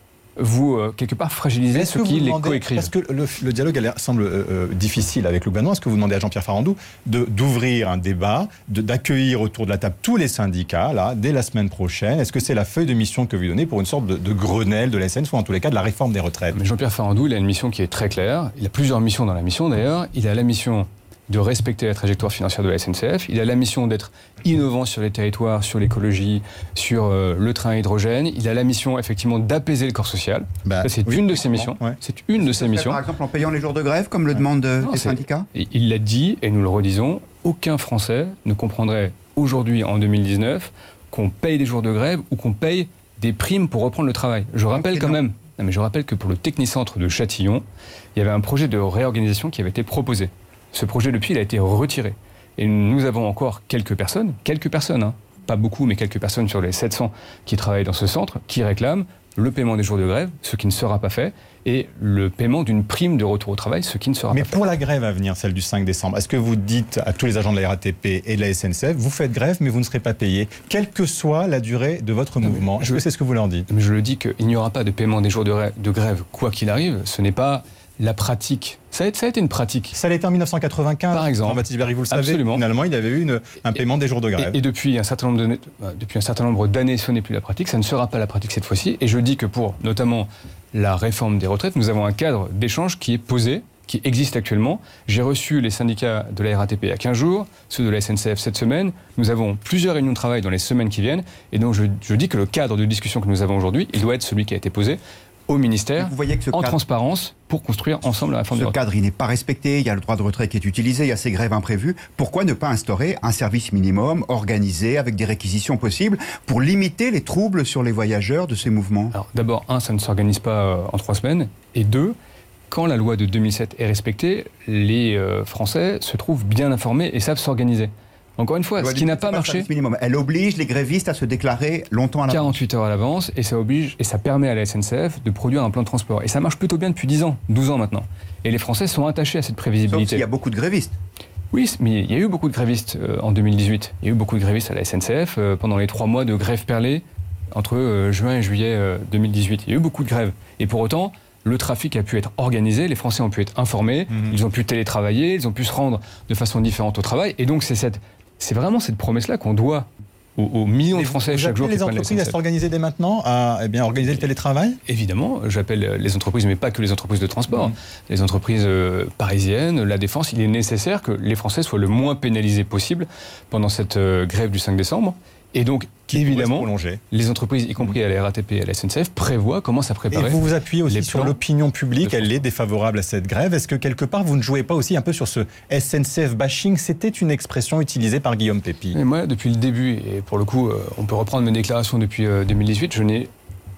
Speaker 4: vous, euh, quelque part, fragilisez ceux qui les coécrivent.
Speaker 3: Parce que le, le dialogue elle, semble euh, difficile avec le gouvernement. Est-ce que vous demandez à Jean-Pierre Farandou de, d'ouvrir un débat, de, d'accueillir autour de la table tous les syndicats, là, dès la semaine prochaine? Est-ce que c'est la feuille de mission que vous donnez pour une sorte de, de Grenelle de la S N C F ou en tous les cas de la réforme des retraites?
Speaker 4: Mais Jean-Pierre Farandou, il a une mission qui est très claire. Il a plusieurs missions dans la mission, d'ailleurs. Il a la mission de respecter la trajectoire financière de la S N C F. Il a la mission d'être innovant sur les territoires, sur l'écologie, sur euh, le train à hydrogène. Il a la mission, effectivement, d'apaiser le corps social. Bah, Ça, c'est oui, une de ses missions. Ouais. C'est une de ses missions.
Speaker 6: Par exemple, en payant les jours de grève, comme le ouais. demandent non, les syndicats.
Speaker 4: Et il l'a dit, et nous le redisons, aucun Français ne comprendrait aujourd'hui, en deux mille dix-neuf, qu'on paye des jours de grève ou qu'on paye des primes pour reprendre le travail. Je rappelle quand même, non, mais je rappelle que pour le Technicentre de Châtillon, il y avait un projet de réorganisation qui avait été proposé. Ce projet, depuis, il a été retiré. Et nous avons encore quelques personnes, quelques personnes, hein, pas beaucoup, mais quelques personnes sur les sept cents qui travaillent dans ce centre, qui réclament le paiement des jours de grève, ce qui ne sera pas fait, et le paiement d'une prime de retour au travail, ce qui ne sera
Speaker 3: mais
Speaker 4: pas fait.
Speaker 3: Mais pour la grève à venir, celle du cinq décembre, est-ce que vous dites à tous les agents de la R A T P et de la S N C F, vous faites grève, mais vous ne serez pas payés, quelle que soit la durée de votre non, mouvement? Est-ce je, que c'est ce que vous leur dites?
Speaker 4: Je le dis qu'il n'y aura pas de paiement des jours de, ré- de grève, quoi qu'il arrive. Ce n'est pas la pratique. Ça a, été, ça a été une pratique.
Speaker 3: Ça a été en mille neuf cent quatre-vingt-quinze.
Speaker 4: Par exemple.
Speaker 3: Jean-Baptiste Djebbari, vous le savez.
Speaker 4: Absolument.
Speaker 3: Finalement, il y avait eu une, un paiement et, des jours de grève.
Speaker 4: Et, et depuis, un certain nombre de, depuis un certain nombre d'années, ce n'est plus la pratique. Ça ne sera pas la pratique cette fois-ci. Et je dis que pour, notamment, la réforme des retraites, nous avons un cadre d'échange qui est posé, qui existe actuellement. J'ai reçu les syndicats de la R A T P il y a quinze jours, ceux de la S N C F cette semaine. Nous avons plusieurs réunions de travail dans les semaines qui viennent. Et donc, je, je dis que le cadre de discussion que nous avons aujourd'hui, il doit être celui qui a été posé au ministère,
Speaker 6: vous voyez que ce
Speaker 4: en
Speaker 6: cadre,
Speaker 4: transparence, pour construire ensemble la réforme des retraites.
Speaker 6: Ce cadre, il n'est pas respecté, il y a le droit de retrait qui est utilisé, il y a ces grèves imprévues. Pourquoi ne pas instaurer un service minimum organisé avec des réquisitions possibles pour limiter les troubles sur les voyageurs de ces mouvements?
Speaker 4: Alors d'abord, un, ça ne s'organise pas euh, en trois semaines, et deux, quand la loi de deux mille sept est respectée, les euh, Français se trouvent bien informés et savent s'organiser. Encore une fois, ce qui n'a pas marché...
Speaker 6: Minimum. Elle oblige les grévistes à se déclarer longtemps à l'avance.
Speaker 4: quarante-huit heures à l'avance, et ça oblige, et ça permet à la S N C F de produire un plan de transport. Et ça marche plutôt bien depuis dix ans, douze ans maintenant. Et les Français sont attachés à cette prévisibilité.
Speaker 6: Sauf qu'il y a beaucoup de grévistes.
Speaker 4: Oui, mais il y a eu beaucoup de grévistes euh, en deux mille dix-huit. Il y a eu beaucoup de grévistes à la S N C F euh, pendant les trois mois de grève perlée entre euh, juin et juillet euh, deux mille dix-huit. Il y a eu beaucoup de grèves. Et pour autant, le trafic a pu être organisé, les Français ont pu être informés, mmh. ils ont pu télétravailler, ils ont pu se rendre de façon différente au travail. Et donc c'est cette... C'est vraiment cette promesse-là qu'on doit aux, aux millions de Français chaque jour.
Speaker 3: Vous appelez les entreprises à s'organiser dès maintenant, à eh bien, organiser le télétravail?
Speaker 4: Évidemment, j'appelle les entreprises, mais pas que les entreprises de transport. Mmh. Les entreprises euh, parisiennes, la défense, il est nécessaire que les Français soient le moins pénalisés possible pendant cette euh, grève du cinq décembre. Et donc,
Speaker 3: qui
Speaker 4: évidemment, les entreprises, y compris à la R A T P et à la S N C F, prévoient comment ça préparer.
Speaker 3: Et vous vous appuyez aussi sur l'opinion publique, elle est défavorable à cette grève. Est-ce que quelque part, vous ne jouez pas aussi un peu sur ce S N C F bashing? C'était une expression utilisée par Guillaume Pépi.
Speaker 4: Et moi, depuis le début, et pour le coup, on peut reprendre mes déclarations depuis deux mille dix-huit, je n'ai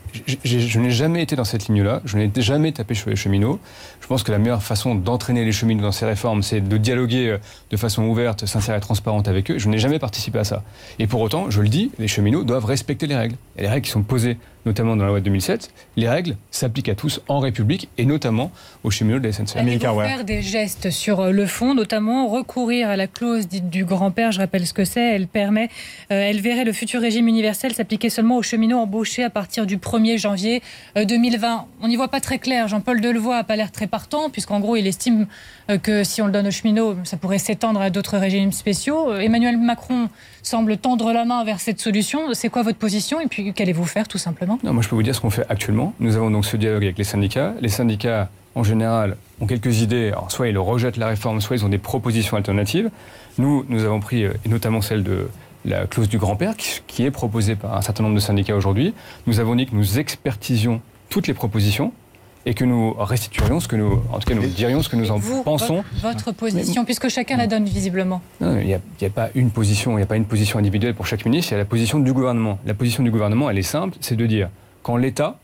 Speaker 4: je n'ai jamais été dans cette ligne-là, je n'ai jamais tapé sur les cheminots. Je pense que la meilleure façon d'entraîner les cheminots dans ces réformes, c'est de dialoguer de façon ouverte, sincère et transparente avec eux. Je n'ai jamais participé à ça. Et pour autant, je le dis, les cheminots doivent respecter les règles. Et les règles qui sont posées, notamment dans la loi de deux mille sept, les règles s'appliquent à tous en République et notamment aux cheminots de la S N C F.
Speaker 5: Allez-vous faire des gestes sur le fond, notamment recourir à la clause dite du grand-père, je rappelle ce que c'est, elle permet, euh, elle verrait le futur régime universel s'appliquer seulement aux cheminots embauchés à partir du premier janvier deux mille vingt. On n'y voit pas très clair, Jean-Paul Delevoye n'a pas l'air très partant, puisqu'en gros il estime que si on le donne aux cheminots, ça pourrait s'étendre à d'autres régimes spéciaux. Emmanuel Macron semble tendre la main vers cette solution. C'est quoi votre position et puis qu'allez-vous faire tout simplement?
Speaker 4: Non, moi je peux vous dire ce qu'on fait actuellement. Nous avons donc ce dialogue avec les syndicats. Les syndicats, en général, ont quelques idées. Alors, soit ils rejettent la réforme, soit ils ont des propositions alternatives. Nous, nous avons pris, et notamment celle de la clause du grand-père, qui est proposée par un certain nombre de syndicats aujourd'hui. Nous avons dit que nous expertisions toutes les propositions et que nous restituerions ce que nous, en tout cas nous dirions ce que nous en
Speaker 5: vous,
Speaker 4: pensons.
Speaker 5: Votre position, mais, puisque chacun la donne visiblement.
Speaker 4: Non, il n'y a, a pas une position, il n'y a pas une position individuelle pour chaque ministre, il y a la position du gouvernement. La position du gouvernement, elle est simple, c'est de dire quand l'État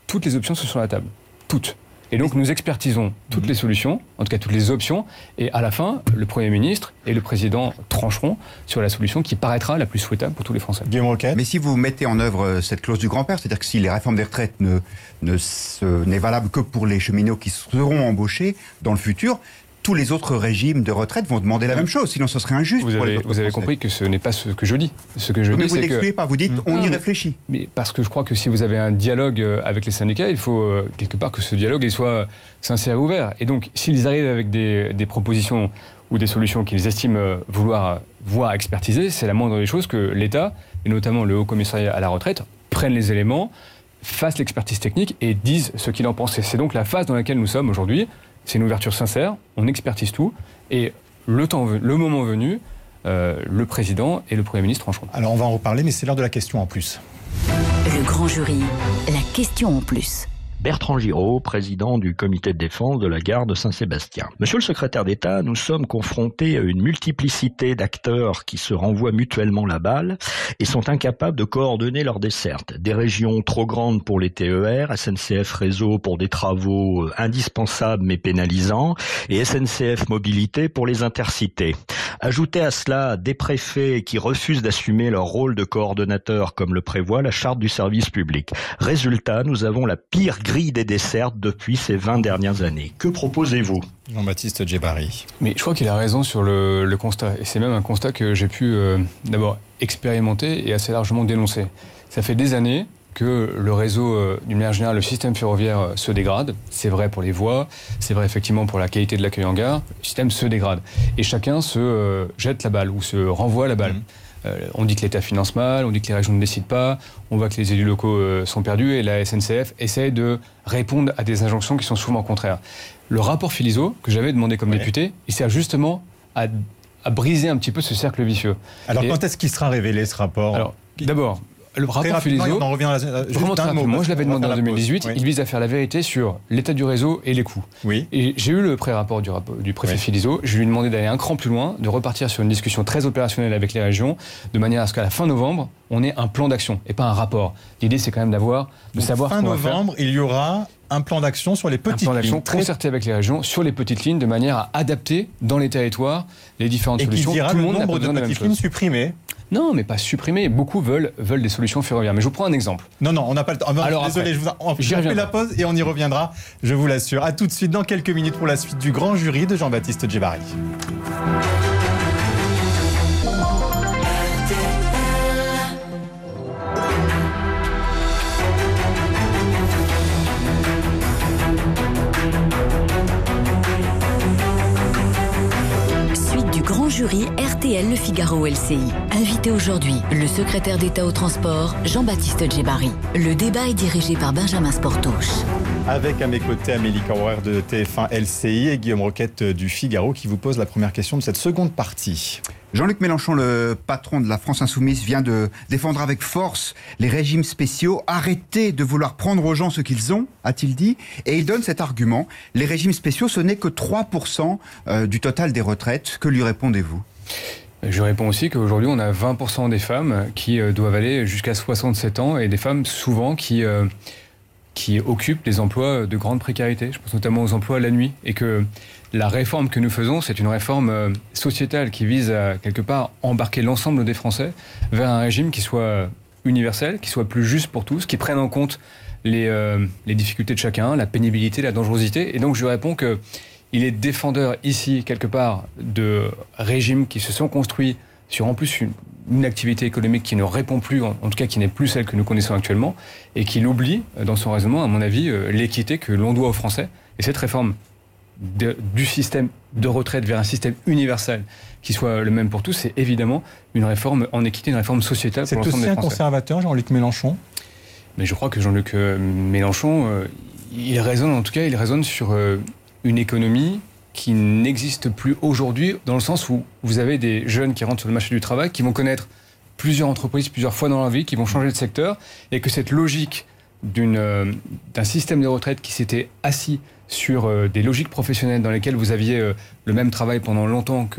Speaker 4: toutes les options sont sur la table. Toutes. Et donc, nous expertisons toutes les solutions, en tout cas toutes les options, et à la fin, le Premier ministre et le Président trancheront sur la solution qui paraîtra la plus souhaitable pour tous les Français.
Speaker 3: Guillaume Roquette.
Speaker 6: Mais si vous mettez en œuvre cette clause du grand-père, c'est-à-dire que si les réformes des retraites ne, ne se, n'est valable que pour les cheminots qui seront embauchés dans le futur, tous les autres régimes de retraite vont demander la même chose, sinon ce serait injuste.
Speaker 4: Vous
Speaker 6: pour
Speaker 4: avez,
Speaker 6: les
Speaker 4: vous avez compris que ce n'est pas ce que je dis. Ce que je
Speaker 6: mais
Speaker 4: dis,
Speaker 6: vous
Speaker 4: c'est
Speaker 6: n'excluez
Speaker 4: que...
Speaker 6: pas, vous dites on y réfléchit.
Speaker 4: Mais parce que je crois que si vous avez un dialogue avec les syndicats, il faut euh, quelque part que ce dialogue il soit sincère et ouvert. Et donc, s'ils arrivent avec des, des propositions ou des solutions qu'ils estiment vouloir voir expertiser, c'est la moindre des choses que l'État, et notamment le Haut Commissariat à la retraite, prennent les éléments, fassent l'expertise technique et disent ce qu'il en pense. Et c'est donc la phase dans laquelle nous sommes aujourd'hui. C'est une ouverture sincère, on expertise tout, et le, temps, le moment venu, euh, le Président et le Premier ministre trancheront.
Speaker 3: Alors on va en reparler, mais c'est l'heure de la question en plus.
Speaker 2: Le grand jury, la question en plus.
Speaker 7: Bertrand Giraud, président du comité de défense de la gare de Saint-Sébastien. Monsieur le secrétaire d'État, nous sommes confrontés à une multiplicité d'acteurs qui se renvoient mutuellement la balle et sont incapables de coordonner leurs dessertes. Des régions trop grandes pour les T E R, S N C F Réseau pour des travaux indispensables mais pénalisants, et S N C F Mobilité pour les intercités. Ajoutez à cela des préfets qui refusent d'assumer leur rôle de coordonnateur comme le prévoit la charte du service public. Résultat, nous avons la pire grille des dessertes depuis ces vingt dernières années. Que proposez-vous ?
Speaker 3: Jean-Baptiste Djebari.
Speaker 4: Mais je crois qu'il a raison sur le, le constat. Et c'est même un constat que j'ai pu euh, d'abord expérimenter et assez largement dénoncer. Ça fait des années que le réseau, euh, d'une manière générale, le système ferroviaire euh, se dégrade. C'est vrai pour les voies, c'est vrai effectivement pour la qualité de l'accueil en gare. Le système se dégrade. Et chacun se euh, jette la balle ou se renvoie la balle. Mmh. Euh, on dit que l'État finance mal, on dit que les régions ne décident pas, on voit que les élus locaux euh, sont perdus et la S N C F essaie de répondre à des injonctions qui sont souvent contraires. Le rapport Philizot, que j'avais demandé comme ouais. député, il sert justement à, à briser un petit peu ce cercle vicieux.
Speaker 3: Alors et,
Speaker 4: quand
Speaker 3: est-ce qu'il sera révélé ce rapport ?
Speaker 4: Alors, d'abord, le rapport Philizot,
Speaker 3: on en revient à la,
Speaker 4: vraiment très rapidement. Moi je l'avais demandé en deux mille dix-huit, oui. Il vise à faire la vérité sur l'état du réseau et les coûts. Oui. Et j'ai eu le pré-rapport du, rapport, du préfet oui. Philizot, je lui ai demandé d'aller un cran plus loin, de repartir sur une discussion très opérationnelle avec les régions, de manière à ce qu'à la fin novembre, on ait un plan d'action et pas un rapport. L'idée c'est quand même d'avoir, de
Speaker 3: Donc,
Speaker 4: savoir
Speaker 3: fin novembre, il y aura un plan d'action sur les petites lignes. Un plan d'action
Speaker 4: très... concerté avec les régions sur les petites lignes, de manière à adapter dans les territoires les différentes
Speaker 3: et
Speaker 4: solutions.
Speaker 3: Et qui dira
Speaker 4: Tout
Speaker 3: le,
Speaker 4: le monde
Speaker 3: nombre de petites lignes supprimées.
Speaker 4: Non, mais pas supprimées. Beaucoup veulent, veulent des solutions ferroviaires. Mais je vous prends un exemple.
Speaker 3: Non, non, on n'a pas le temps. Alors, désolé, après, je vous en... je fais la pause et on y reviendra, je vous l'assure. À tout de suite, dans quelques minutes, pour la suite du grand jury de Jean-Baptiste Djebari.
Speaker 2: Jury R T L Le Figaro L C I. Invité aujourd'hui, le secrétaire d'État au transport, Jean-Baptiste Djebari. Le débat est dirigé par Benjamin Sportouche.
Speaker 3: Avec à mes côtés Amélie Caurer de T F un L C I et Guillaume Roquette du Figaro qui vous pose la première question de cette seconde partie.
Speaker 6: Jean-Luc Mélenchon, le patron de la France Insoumise, vient de défendre avec force les régimes spéciaux. Arrêtez de vouloir prendre aux gens ce qu'ils ont, a-t-il dit. Et il donne cet argument. Les régimes spéciaux, ce n'est que trois pour cent du total des retraites. Que lui répondez-vous ?
Speaker 4: Je réponds aussi qu'aujourd'hui, on a vingt pour cent des femmes qui doivent aller jusqu'à soixante-sept ans et des femmes souvent qui... Euh, qui occupent des emplois de grande précarité. Je pense notamment aux emplois la nuit. Et que la réforme que nous faisons, c'est une réforme sociétale qui vise à, quelque part, embarquer l'ensemble des Français vers un régime qui soit universel, qui soit plus juste pour tous, qui prenne en compte les, euh, les difficultés de chacun, la pénibilité, la dangerosité. Et donc, je réponds qu'il est défendeur ici, quelque part, de régimes qui se sont construits sur, en plus, une une activité économique qui ne répond plus, en tout cas qui n'est plus celle que nous connaissons actuellement, et qui oublie, dans son raisonnement, à mon avis, l'équité que l'on doit aux Français. Et cette réforme de, du système de retraite vers un système universel qui soit le même pour tous, c'est évidemment une réforme en équité, une réforme sociétale pour l'ensemble des Français.
Speaker 3: C'est aussi un conservateur, Jean-Luc Mélenchon ?
Speaker 4: Mais je crois que Jean-Luc Mélenchon, il raisonne, en tout cas, il raisonne sur une économie qui n'existe plus aujourd'hui, dans le sens où vous avez des jeunes qui rentrent sur le marché du travail, qui vont connaître plusieurs entreprises, plusieurs fois dans leur vie, qui vont changer de secteur, et que cette logique d'une, euh, d'un système de retraite qui s'était assis sur euh, des logiques professionnelles dans lesquelles vous aviez euh, le même travail pendant longtemps, que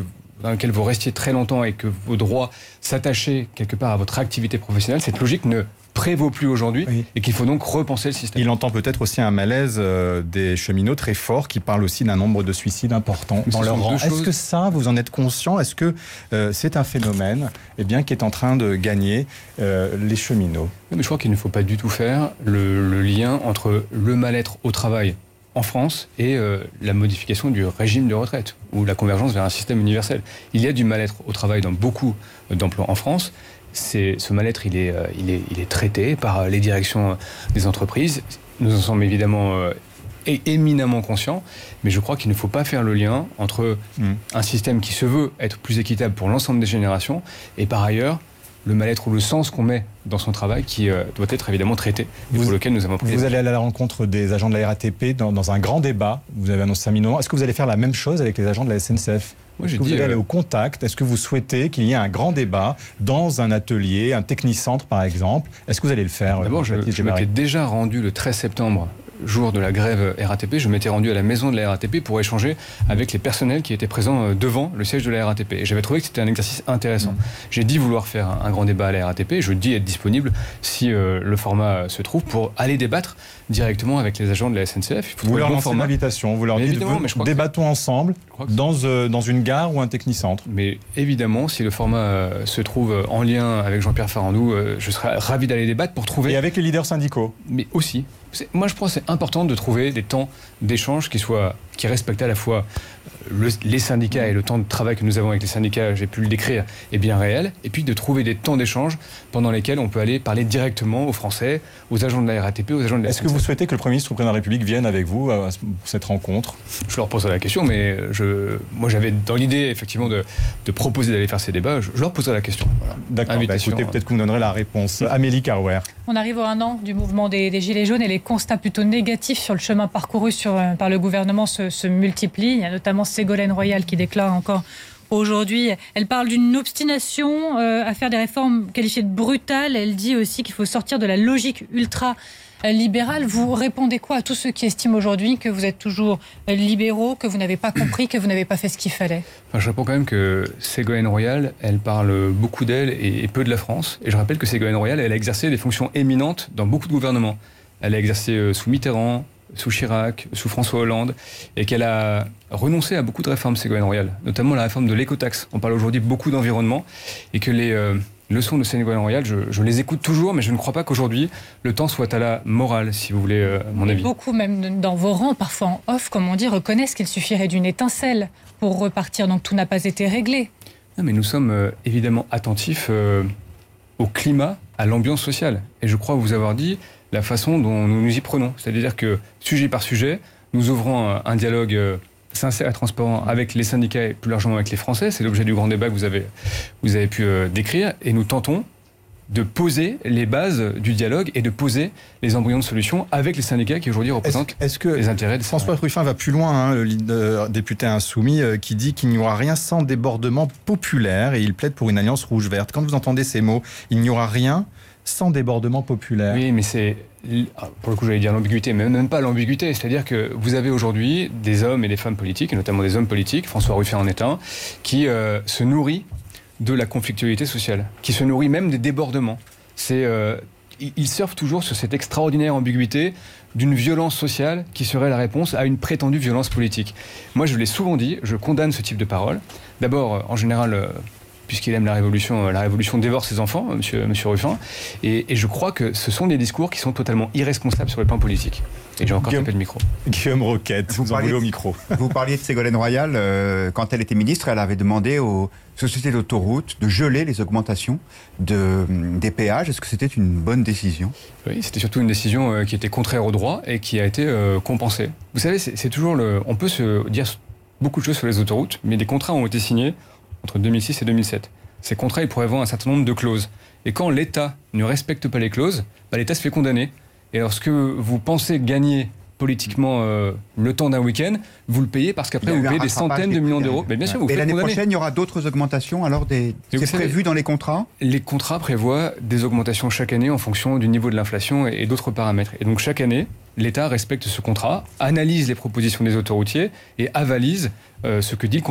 Speaker 4: dans lequel vous restiez très longtemps et que vos droits s'attachaient quelque part à votre activité professionnelle, cette logique ne prévaut plus aujourd'hui oui. et qu'il faut donc repenser le système.
Speaker 3: Il entend peut-être aussi un malaise euh, des cheminots très fort qui parlent aussi d'un nombre de suicides important dans leur rang. Est-ce que ça, vous en êtes conscient? Est-ce que euh, c'est un phénomène eh bien, qui est en train de gagner euh, les cheminots?
Speaker 4: Mais je crois qu'il ne faut pas du tout faire le, le lien entre le mal-être au travail en France et euh, la modification du régime de retraite ou la convergence vers un système universel. Il y a du mal-être au travail dans beaucoup d'emplois en France. C'est, ce mal-être, il est, il, est, il est traité par les directions des entreprises. Nous en sommes évidemment euh, éminemment conscients, mais je crois qu'il ne faut pas faire le lien entre mmh. un système qui se veut être plus équitable pour l'ensemble des générations et par ailleurs le mal-être ou le sens qu'on met dans son travail qui euh, doit être évidemment traité et vous, pour lequel nous avons pris
Speaker 3: Vous allez à la rencontre des agents de la R A T P dans, dans un grand débat, vous avez annoncé un minimum. Est-ce que vous allez faire la même chose avec les agents de la S N C F? Moi, Est-ce que vous allez euh... aller au contact? Est-ce que vous souhaitez qu'il y ait un grand débat dans un atelier, un technicentre par exemple? Est-ce que vous allez le faire?
Speaker 4: D'abord, je, je m'étais déjà rendu le treize septembre, jour de la grève R A T P, je m'étais rendu à la maison de la R A T P pour échanger avec les personnels qui étaient présents devant le siège de la R A T P. Et j'avais trouvé que c'était un exercice intéressant. Mmh. J'ai dit vouloir faire un, un grand débat à la R A T P. Je dis être disponible si euh, le format se trouve pour aller débattre directement avec les agents de la S N C F. Il faut
Speaker 3: vous leur
Speaker 4: bon
Speaker 3: lancez une invitation, vous leur mais dites vous, débattons que... ensemble dans, euh, dans une gare ou un technicentre.
Speaker 4: Mais évidemment, si le format euh, se trouve en lien avec Jean-Pierre Farandou, euh, je serais ravi d'aller débattre pour trouver...
Speaker 3: Et avec les leaders syndicaux.
Speaker 4: Mais aussi. C'est, moi, je pense que c'est important de trouver des temps d'échange qui soient, qui respectent à la fois le, les syndicats et le temps de travail que nous avons avec les syndicats, j'ai pu le décrire, est bien réel, et puis de trouver des temps d'échange pendant lesquels on peut aller parler directement aux Français, aux agents de la R A T P, aux agents de la S N C F.
Speaker 3: Est-ce que vous souhaitez que le Premier ministre ou le Président de la République vienne avec vous à cette rencontre?
Speaker 4: Je leur poserai la question, mais je, moi j'avais dans l'idée effectivement de, de proposer d'aller faire ces débats, je, je leur poserai la question. Voilà.
Speaker 3: D'accord, bah écoutez, peut-être que vous me donnerez la réponse. Amélie Carrouer.
Speaker 5: On arrive à un an du mouvement des, des Gilets jaunes et les constats plutôt négatifs sur le chemin parcouru sur, par le gouvernement se, se multiplient. Il y a notamment Ségolène Royal qui déclare encore aujourd'hui, elle parle d'une obstination euh, à faire des réformes qualifiées de brutales. Elle dit aussi qu'il faut sortir de la logique ultra-libérale. Vous répondez quoi à tous ceux qui estiment aujourd'hui que vous êtes toujours libéraux, que vous n'avez pas compris, que vous n'avez pas fait ce qu'il fallait?
Speaker 4: Enfin, je réponds quand même que Ségolène Royal, elle parle beaucoup d'elle et, et peu de la France. Et je rappelle que Ségolène Royal, elle a exercé des fonctions éminentes dans beaucoup de gouvernements. Elle a exercé sous Mitterrand, sous Chirac, sous François Hollande, et qu'elle a renoncé à beaucoup de réformes, Ségolène Royal, notamment la réforme de l'écotaxe. On parle aujourd'hui beaucoup d'environnement, et que les euh, leçons de Ségolène Royal, je, je les écoute toujours, mais je ne crois pas qu'aujourd'hui, le temps soit à la morale, si vous voulez, euh, mon avis.
Speaker 5: Beaucoup, même dans vos rangs, parfois en off, comme on dit, reconnaissent qu'il suffirait d'une étincelle pour repartir, donc tout n'a pas été réglé.
Speaker 4: Non, mais nous sommes euh, évidemment attentifs euh, au climat, à l'ambiance sociale. Et je crois vous avoir dit la façon dont nous nous y prenons. C'est-à-dire que, sujet par sujet, nous ouvrons un dialogue sincère et transparent avec les syndicats et plus largement avec les Français. C'est l'objet du grand débat que vous avez, vous avez pu euh, décrire. Et nous tentons de poser les bases du dialogue et de poser les embryons de solutions avec les syndicats qui aujourd'hui représentent
Speaker 3: est-ce, est-ce que
Speaker 4: les intérêts des
Speaker 3: François Ruffin va plus loin, hein, le leader, député insoumis, euh, qui dit qu'il n'y aura rien sans débordement populaire et il plaide pour une alliance rouge-verte. Quand vous entendez ces mots, il n'y aura rien sans débordement populaire.
Speaker 4: Oui, mais c'est, pour le coup, j'allais dire l'ambiguïté, mais même pas l'ambiguïté. C'est-à-dire que vous avez aujourd'hui des hommes et des femmes politiques, et notamment des hommes politiques, François Ruffin en est un, qui euh, se nourrit de la conflictualité sociale, qui se nourrit même des débordements. C'est, euh, ils surfent toujours sur cette extraordinaire ambiguïté d'une violence sociale qui serait la réponse à une prétendue violence politique. Moi, je l'ai souvent dit, je condamne ce type de paroles. D'abord, en général, euh, puisqu'il aime la révolution, la révolution dévore ses enfants, monsieur, monsieur Ruffin, et, et je crois que ce sont des discours qui sont totalement irresponsables sur le plan politique. Et j'ai encore tapé le micro.
Speaker 3: Guillaume Roquette, vous, vous en voulez au micro.
Speaker 6: Vous parliez de Ségolène Royal, euh, quand elle était ministre, elle avait demandé aux sociétés d'autoroutes de geler les augmentations de, des péages. Est-ce que c'était une bonne décision?
Speaker 4: Oui, c'était surtout une décision euh, qui était contraire au droit et qui a été euh, compensée. Vous savez, c'est, c'est toujours le... On peut se dire beaucoup de choses sur les autoroutes, mais des contrats ont été signés entre deux mille six et deux mille sept. Ces contrats, ils prévoient un certain nombre de clauses. Et quand l'État ne respecte pas les clauses, bah, l'État se fait condamner. Et lorsque vous pensez gagner politiquement euh, le temps d'un week-end, vous le payez parce qu'après vous payez des centaines de millions d'euros. Mais bien sûr, vous
Speaker 6: Et l'année
Speaker 4: condamner.
Speaker 6: prochaine, il y aura d'autres augmentations. Alors, des... c'est savez, prévu dans les contrats?
Speaker 4: Les contrats prévoient des augmentations chaque année en fonction du niveau de l'inflation et, et d'autres paramètres. Et donc chaque année, l'État respecte ce contrat, analyse les propositions des autoroutiers et avalise euh, ce que dit le contrat.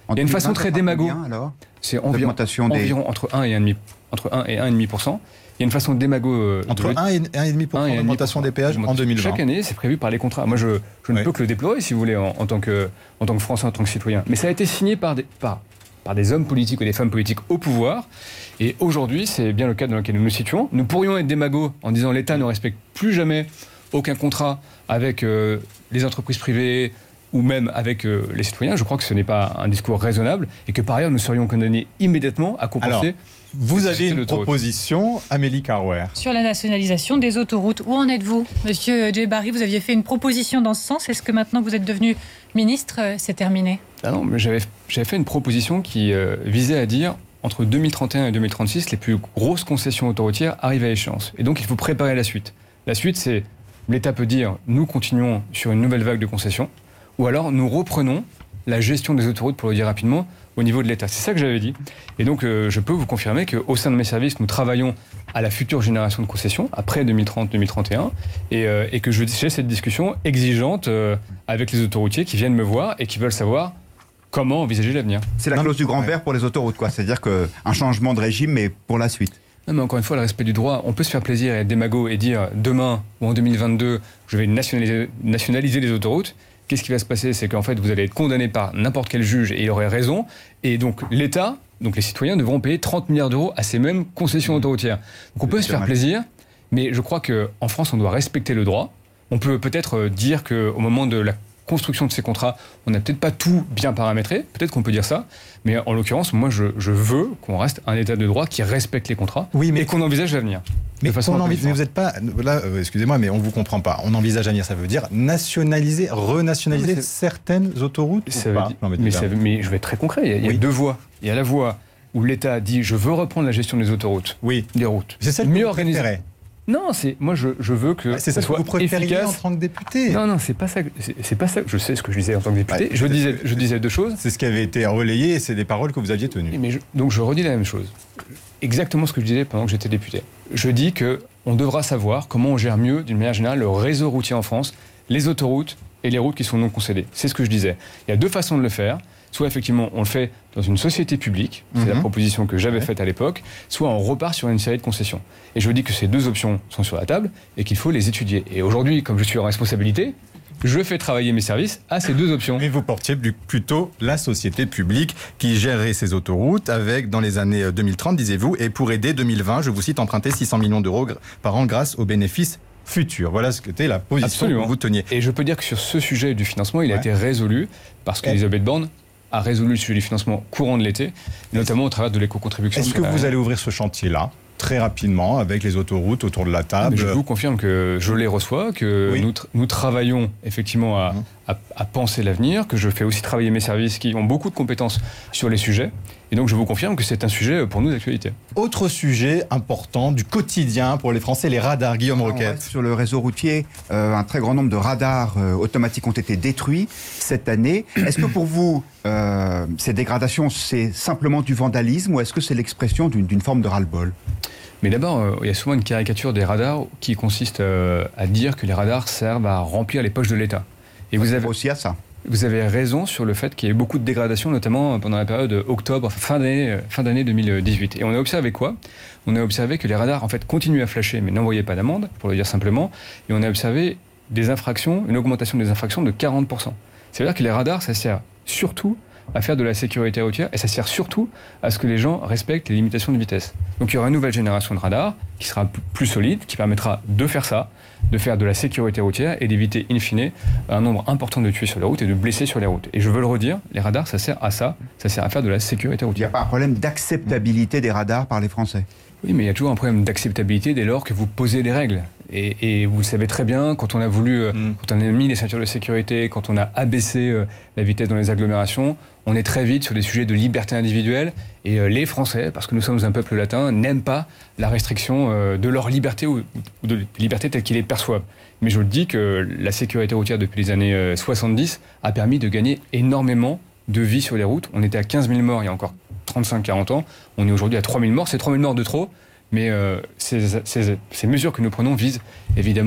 Speaker 4: Il y a une façon très démago. C'est environ,
Speaker 6: des...
Speaker 4: environ entre un et un virgule cinq pour cent. Entre un et un virgule cinq pour cent. Il y a une façon démago. Euh,
Speaker 3: entre
Speaker 4: de...
Speaker 3: un et un virgule cinq pour cent d'augmentation des péages en deux mille vingt.
Speaker 4: Chaque année, c'est prévu par les contrats. Moi, je, je ne oui. peux que le déplorer, si vous voulez, en, en, tant que, en tant que Français, en tant que citoyen. Mais ça a été signé par des, par, par des hommes politiques ou des femmes politiques au pouvoir. Et aujourd'hui, c'est bien le cadre dans lequel nous nous situons. Nous pourrions être démagos en disant l'État ne respecte plus jamais aucun contrat avec euh, les entreprises privées ou même avec euh, les citoyens. Je crois que ce n'est pas un discours raisonnable et que par ailleurs, nous serions condamnés immédiatement à compenser.
Speaker 3: Alors, vous avez une proposition, Amélie Carrouer.
Speaker 5: Sur la nationalisation des autoroutes. Où en êtes-vous, Monsieur Djebbari? Vous aviez fait une proposition dans ce sens. Est-ce que maintenant que vous êtes devenu ministre, c'est terminé?
Speaker 4: Ah non, mais j'avais, j'avais fait une proposition qui euh, visait à dire entre deux mille trente et un et deux mille trente-six, les plus grosses concessions autoroutières arrivent à échéance. Et donc, il faut préparer la suite. La suite, c'est l'État peut dire nous continuons sur une nouvelle vague de concessions, ou alors nous reprenons la gestion des autoroutes, pour le dire rapidement, au niveau de l'État. C'est ça que j'avais dit. Et donc, euh, je peux vous confirmer qu'au sein de mes services, nous travaillons à la future génération de concessions, après deux mille trente deux mille trente et un, et, euh, et que je, j'ai cette discussion exigeante euh, avec les autoroutiers qui viennent me voir et qui veulent savoir comment envisager l'avenir.
Speaker 6: C'est la clause du grand vert pour les autoroutes, quoi. C'est-à-dire qu'un changement de régime, mais pour la suite.
Speaker 4: Non, mais encore une fois, le respect du droit, on peut se faire plaisir et être démago et dire demain ou en deux mille vingt-deux, je vais nationaliser, nationaliser les autoroutes. Qu'est-ce qui va se passer? C'est qu'en fait, vous allez être condamné par n'importe quel juge et il aurait raison. Et donc, l'État, donc les citoyens devront payer trente milliards d'euros à ces mêmes concessions autoroutières. Donc, on peut se faire plaisir, mais je crois qu'en France, on doit respecter le droit. On peut peut-être dire qu'au moment de la construction de ces contrats, on n'a peut-être pas tout bien paramétré, peut-être qu'on peut dire ça, mais en l'occurrence, moi, je, je veux qu'on reste un État de droit qui respecte les contrats oui, mais et qu'on envisage l'avenir.
Speaker 3: Mais, façon envie, mais vous n'êtes pas... Là, euh, excusez-moi, mais on ne vous comprend pas. On envisage l'avenir, ça veut dire nationaliser, renationaliser certaines autoroutes
Speaker 4: ça
Speaker 3: ou
Speaker 4: veut
Speaker 3: pas
Speaker 4: dire, mais, ça, mais je vais être très concret. Il y a, il y a oui. deux voies. Il y a la voie où l'État dit « je veux reprendre la gestion des autoroutes,
Speaker 3: oui.
Speaker 4: des routes ».
Speaker 3: C'est celle que vous préférez.
Speaker 4: Non, c'est moi je, je veux que
Speaker 3: ah, c'est ça, ça soit que vous préfériez efficace. En tant que député.
Speaker 4: Non, non, c'est pas ça. C'est, c'est pas ça. Je sais ce que je disais en tant que député. Ouais, je disais, je disais deux choses.
Speaker 3: C'est ce qui avait été relayé et c'est des paroles que vous aviez tenues.
Speaker 4: Mais je, donc je redis la même chose. Exactement ce que je disais pendant que j'étais député. Je dis que on devra savoir comment on gère mieux, d'une manière générale, le réseau routier en France, les autoroutes et les routes qui sont non concédées. C'est ce que je disais. Il y a deux façons de le faire. Soit effectivement on le fait dans une société publique, c'est mmh. la proposition que j'avais ouais. faite à l'époque, soit on repart sur une série de concessions. Et je vous dis que ces deux options sont sur la table et qu'il faut les étudier. Et aujourd'hui, comme je suis en responsabilité, je fais travailler mes services à ces deux options.
Speaker 3: Mais vous portiez plutôt la société publique qui gérerait ces autoroutes avec, dans les années deux mille trente, disiez-vous, et pour aider deux mille vingt, je vous cite, emprunter six cents millions d'euros par an grâce aux bénéfices futur. Voilà ce qu'était la position Absolument. Que vous teniez.
Speaker 4: Et je peux dire que sur ce sujet du financement, il ouais. a été résolu parce qu'Elisabeth Borne a résolu le sujet du financement courant de l'été, notamment au travers de l'éco-contribution.
Speaker 3: Est-ce que vous allez ouvrir ce chantier-là très rapidement avec les autoroutes autour de la table?
Speaker 4: Mais je vous confirme que je les reçois, que oui. nous, tra- nous travaillons effectivement à, mmh. à, à penser l'avenir, que je fais aussi travailler mes services qui ont beaucoup de compétences sur les sujets. Et donc je vous confirme que c'est un sujet pour nous d'actualité.
Speaker 3: Autre sujet important du quotidien pour les Français, les radars. Guillaume Roquette.
Speaker 6: Sur le réseau routier, euh, un très grand nombre de radars euh, automatiques ont été détruits cette année. Est-ce que pour vous, euh, ces dégradations, c'est simplement du vandalisme ou est-ce que c'est l'expression d'une, d'une forme de ras-le-bol ?
Speaker 4: Mais d'abord, euh, il y a souvent une caricature des radars qui consiste euh, à dire que les radars servent à remplir les poches de l'État.
Speaker 6: Et vous avez aussi à ça.
Speaker 4: Vous avez raison sur le fait qu'il y a eu beaucoup de dégradations, notamment pendant la période octobre, fin d'année, fin d'année deux mille dix-huit. Et on a observé quoi ? On a observé que les radars, en fait, continuaient à flasher, mais n'envoyaient pas d'amende, pour le dire simplement. Et on a observé des infractions, une augmentation des infractions de quarante pour cent. C'est-à-dire que les radars, ça sert surtout à faire de la sécurité routière et ça sert surtout à ce que les gens respectent les limitations de vitesse. Donc il y aura une nouvelle génération de radars qui sera plus solide, qui permettra de faire ça, de faire de la sécurité routière et d'éviter in fine un nombre important de tués sur les routes et de blessés sur les routes. Et je veux le redire, les radars, ça sert à ça, ça sert à faire de la sécurité routière.
Speaker 6: Il n'y a pas un problème d'acceptabilité des radars par les Français ?
Speaker 4: Oui, mais il y a toujours un problème d'acceptabilité dès lors que vous posez des règles. Et, et vous le savez très bien, quand on a voulu, euh, mmh. quand on a mis les ceintures de sécurité, quand on a abaissé euh, la vitesse dans les agglomérations, on est très vite sur des sujets de liberté individuelle. Et euh, les Français, parce que nous sommes un peuple latin, n'aiment pas la restriction euh, de leur liberté ou, ou de liberté telle qu'ils les perçoivent. Mais je le dis que la sécurité routière depuis les années euh, soixante-dix a permis de gagner énormément de vies sur les routes. On était à quinze mille morts il y a encore trente-cinq à quarante ans. On est aujourd'hui à trois mille morts. C'est trois mille morts de trop. Mais euh, ces, ces, ces mesures que nous prenons visent évidemment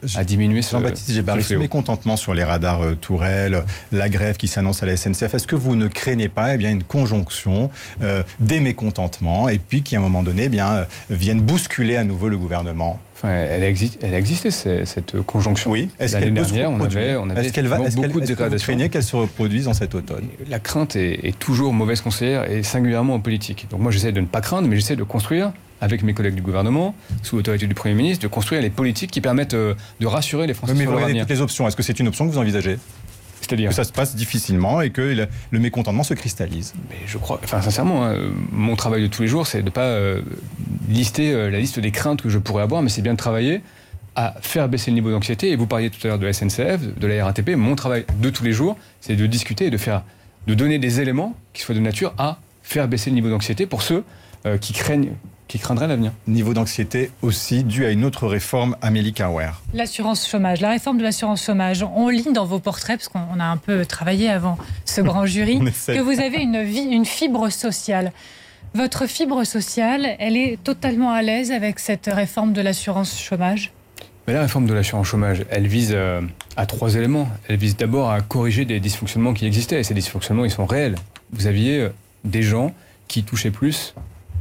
Speaker 4: à diminuer ce
Speaker 3: Jean-Baptiste Djebbari,
Speaker 4: ce
Speaker 3: ce
Speaker 4: fléau.
Speaker 3: mécontentement sur les radars euh, Tourelle, la grève qui s'annonce à la S N C F, est-ce que vous ne craignez pas eh bien, une conjonction euh, des mécontentements et puis qui, à un moment donné, eh bien, euh, viennent bousculer à nouveau le gouvernement?
Speaker 4: Enfin, elle, a exi- elle a existé, c'est- cette conjonction.
Speaker 3: Oui. Est-ce
Speaker 4: L'année
Speaker 3: qu'elle peut se
Speaker 4: dernière, on
Speaker 3: reproduire
Speaker 4: avait, on avait
Speaker 3: Est-ce qu'elle va, est-ce
Speaker 4: beaucoup
Speaker 3: qu'elle-
Speaker 4: de
Speaker 3: est-ce que vous
Speaker 4: dégradations.
Speaker 3: craignez qu'elle se reproduise en cet automne?
Speaker 4: La crainte est, est toujours mauvaise conseillère, et singulièrement en politique. Donc moi, j'essaie de ne pas craindre, mais j'essaie de construire, avec mes collègues du gouvernement, sous l'autorité du Premier ministre, de construire les politiques qui permettent euh, de rassurer les Français
Speaker 3: Oui, mais
Speaker 4: sur
Speaker 3: vous
Speaker 4: leur
Speaker 3: regardez
Speaker 4: avenir.
Speaker 3: toutes les options. Est-ce que c'est une option que vous envisagez?
Speaker 4: C'est-à-dire
Speaker 3: Que ça se passe difficilement et que le, le mécontentement se cristallise?
Speaker 4: Mais je crois, enfin sincèrement, hein, mon travail de tous les jours, c'est de ne pas euh, lister euh, la liste des craintes que je pourrais avoir, mais c'est bien de travailler à faire baisser le niveau d'anxiété. Et vous parliez tout à l'heure de la S N C F, de la R A T P. Mon travail de tous les jours, c'est de discuter et de faire, de donner des éléments qui soient de nature à faire baisser le niveau d'anxiété pour ceux euh, qui craignent, qui craindraient l'avenir.
Speaker 3: Niveau d'anxiété aussi dû à une autre réforme, Amélie Carwer.
Speaker 5: L'assurance chômage, la réforme de l'assurance chômage. On lit dans vos portraits, parce qu'on a un peu travaillé avant ce grand jury,
Speaker 3: On essaie.
Speaker 5: que vous avez une, vie, une fibre sociale. Votre fibre sociale, elle est totalement à l'aise avec cette réforme de l'assurance chômage?
Speaker 4: Mais la réforme de l'assurance chômage, elle vise euh, à trois éléments. Elle vise d'abord à corriger des dysfonctionnements qui existaient. Et ces dysfonctionnements, ils sont réels. Vous aviez euh, des gens qui touchaient plus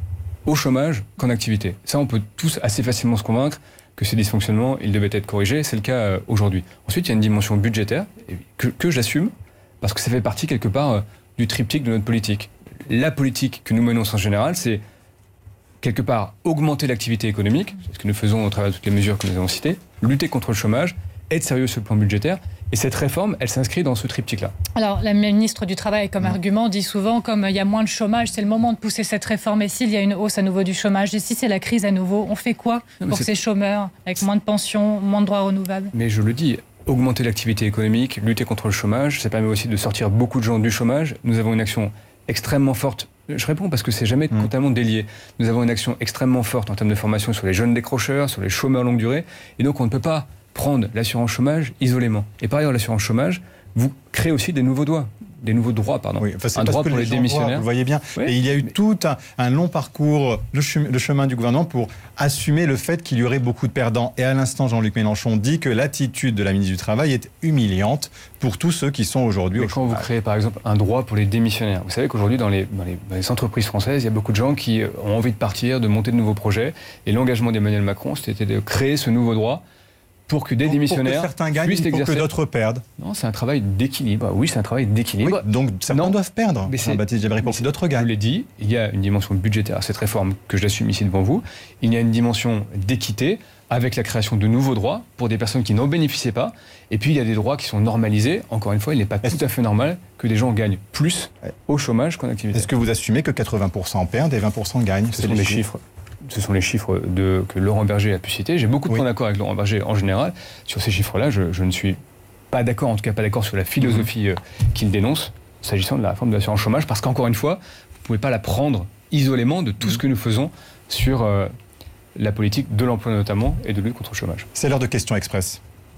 Speaker 4: au chômage qu'en activité. Ça, on peut tous assez facilement se convaincre que ces dysfonctionnements, ils devaient être corrigés. C'est le cas euh, aujourd'hui. Ensuite, il y a une dimension budgétaire que, que j'assume, parce que ça fait partie quelque part euh, du triptyque de notre politique. La politique que nous menons en général, c'est quelque part augmenter l'activité économique, c'est ce que nous faisons au travers de toutes les mesures que nous avons citées, lutter contre le chômage, être sérieux sur le plan budgétaire. Et cette réforme, elle s'inscrit dans ce triptyque-là.
Speaker 5: Alors, la ministre du Travail, comme argument, dit souvent, comme il y a moins de chômage, c'est le moment de pousser cette réforme. Et s'il y a une hausse à nouveau du chômage, et si c'est la crise à nouveau, on fait quoi
Speaker 4: Non,
Speaker 5: pour
Speaker 4: c'est...
Speaker 5: ces chômeurs, avec moins de pensions, moins de droits renouvelables?
Speaker 4: Mais je le dis, augmenter l'activité économique, lutter contre le chômage, ça permet aussi de sortir beaucoup de gens du chômage. Nous avons une action extrêmement forte. Je réponds parce que c'est jamais mmh. totalement délié. Nous avons une action extrêmement forte en termes de formation sur les jeunes décrocheurs, sur les chômeurs longue durée. Et donc, on ne peut pas prendre l'assurance chômage isolément. Et par ailleurs, l'assurance chômage, vous créez aussi des nouveaux droits. Des nouveaux droits, pardon.
Speaker 3: Oui, enfin,
Speaker 4: un droit
Speaker 3: pour
Speaker 4: les, les démissionnaires.
Speaker 3: Voient, vous le voyez bien.
Speaker 4: Oui,
Speaker 3: et il y a eu
Speaker 4: mais...
Speaker 3: tout un, un long parcours, le chemin, le chemin du gouvernement pour assumer le fait qu'il y aurait beaucoup de perdants. Et à l'instant, Jean-Luc Mélenchon dit que l'attitude de la ministre du Travail est humiliante pour tous ceux qui sont aujourd'hui
Speaker 4: mais
Speaker 3: au
Speaker 4: quand
Speaker 3: chômage.
Speaker 4: Vous créez par exemple un droit pour les démissionnaires, vous savez qu'aujourd'hui dans les, dans, les, dans les entreprises françaises, il y a beaucoup de gens qui ont envie de partir, de monter de nouveaux projets. Et l'engagement d'Emmanuel Macron, c'était de créer ce nouveau droit pour que des
Speaker 3: pour,
Speaker 4: démissionnaires
Speaker 3: pour que certains gagnent,
Speaker 4: puissent
Speaker 3: pour
Speaker 4: exercer.
Speaker 3: que d'autres perdent.
Speaker 4: Non, c'est un travail d'équilibre. Oui, c'est un travail d'équilibre.
Speaker 3: Oui, donc certains
Speaker 4: non,
Speaker 3: doivent perdre.
Speaker 4: Mais c'est,
Speaker 3: Jean-Baptiste Djebbari, pour que d'autres gagnent.
Speaker 4: Je l'ai dit, il y a une dimension budgétaire à cette réforme que je l'assume ici devant vous. Il y a une dimension d'équité avec la création de nouveaux droits pour des personnes qui n'en bénéficiaient pas. Et puis il y a des droits qui sont normalisés. Encore une fois, il n'est pas Est-ce tout à fait normal que des gens gagnent plus au chômage qu'en activité.
Speaker 3: Est-ce que vous assumez que quatre-vingts pour cent perdent et vingt pour cent gagnent?
Speaker 4: Ce sont les chiffres. chiffres. Ce sont les chiffres de, que Laurent Berger a pu citer. J'ai beaucoup de points oui. d'accord avec Laurent Berger en général. Sur ces chiffres-là, je, je ne suis pas d'accord, en tout cas pas d'accord sur la philosophie mmh. qu'il dénonce, s'agissant de la réforme de l'assurance chômage, parce qu'encore une fois, vous ne pouvez pas la prendre isolément de tout mmh. ce que nous faisons sur euh, la politique de l'emploi notamment et de lutte contre le chômage.
Speaker 3: C'est l'heure de Questions Express.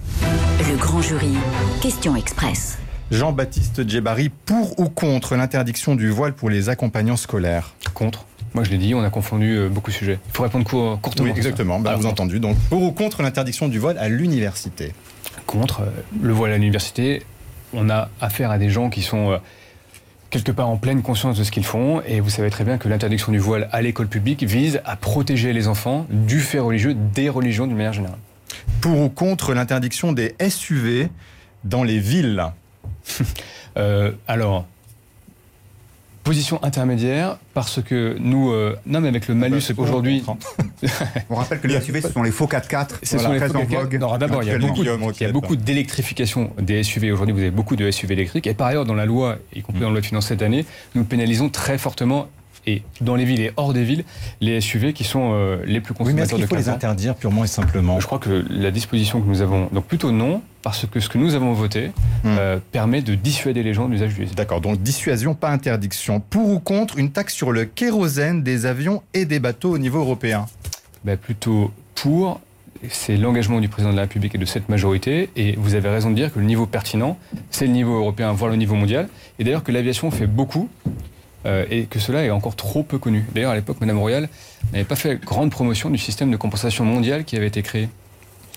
Speaker 2: Le grand jury, Questions Express.
Speaker 3: Jean-Baptiste Djebbari, pour ou contre l'interdiction du voile pour les accompagnants scolaires?
Speaker 4: Contre. Moi, je l'ai dit, on a confondu beaucoup de sujets. Il faut répondre court, courtement.
Speaker 3: Oui, exactement. Bah, vous entendu. Donc, pour ou contre l'interdiction du voile à l'université?
Speaker 4: Contre. Euh, le voile à l'université, on a affaire à des gens qui sont euh, quelque part en pleine conscience de ce qu'ils font. Et vous savez très bien que l'interdiction du voile à l'école publique vise à protéger les enfants du fait religieux, des religions d'une manière générale.
Speaker 3: Pour ou contre l'interdiction des S U V dans les villes?
Speaker 4: euh, Alors... Position intermédiaire, parce que nous... Euh, non, mais avec le malus aujourd'hui...
Speaker 6: On rappelle que les S U V, ce sont les faux quatre-quatre.
Speaker 4: Ce sont les faux quatre-quatre. Non, d'abord, il y a beaucoup, il y a beaucoup d'électrification des S U V. Aujourd'hui, vous avez beaucoup de S U V électriques. Et par ailleurs, dans la loi, y compris dans la loi de finances cette année, nous pénalisons très fortement, et dans les villes et hors des villes, les S U V qui sont euh, les plus consommateurs de carburant.
Speaker 3: Oui, mais est-ce qu'il faut les interdire purement et simplement?
Speaker 4: Je crois que la disposition que nous avons... Donc plutôt non, parce que ce que nous avons voté mmh. euh, permet de dissuader les gens de l'usage du diesel.
Speaker 3: D'accord, donc dissuasion, pas interdiction. Pour ou contre une taxe sur le kérosène des avions et des bateaux au niveau européen?
Speaker 4: Ben plutôt pour. C'est l'engagement du président de la République et de cette majorité. Et vous avez raison de dire que le niveau pertinent, c'est le niveau européen, voire le niveau mondial. Et d'ailleurs que l'aviation fait beaucoup. Euh, et que cela est encore trop peu connu. D'ailleurs, à l'époque, Mme Royal n'avait pas fait grande promotion du système de compensation mondial qui avait été créé.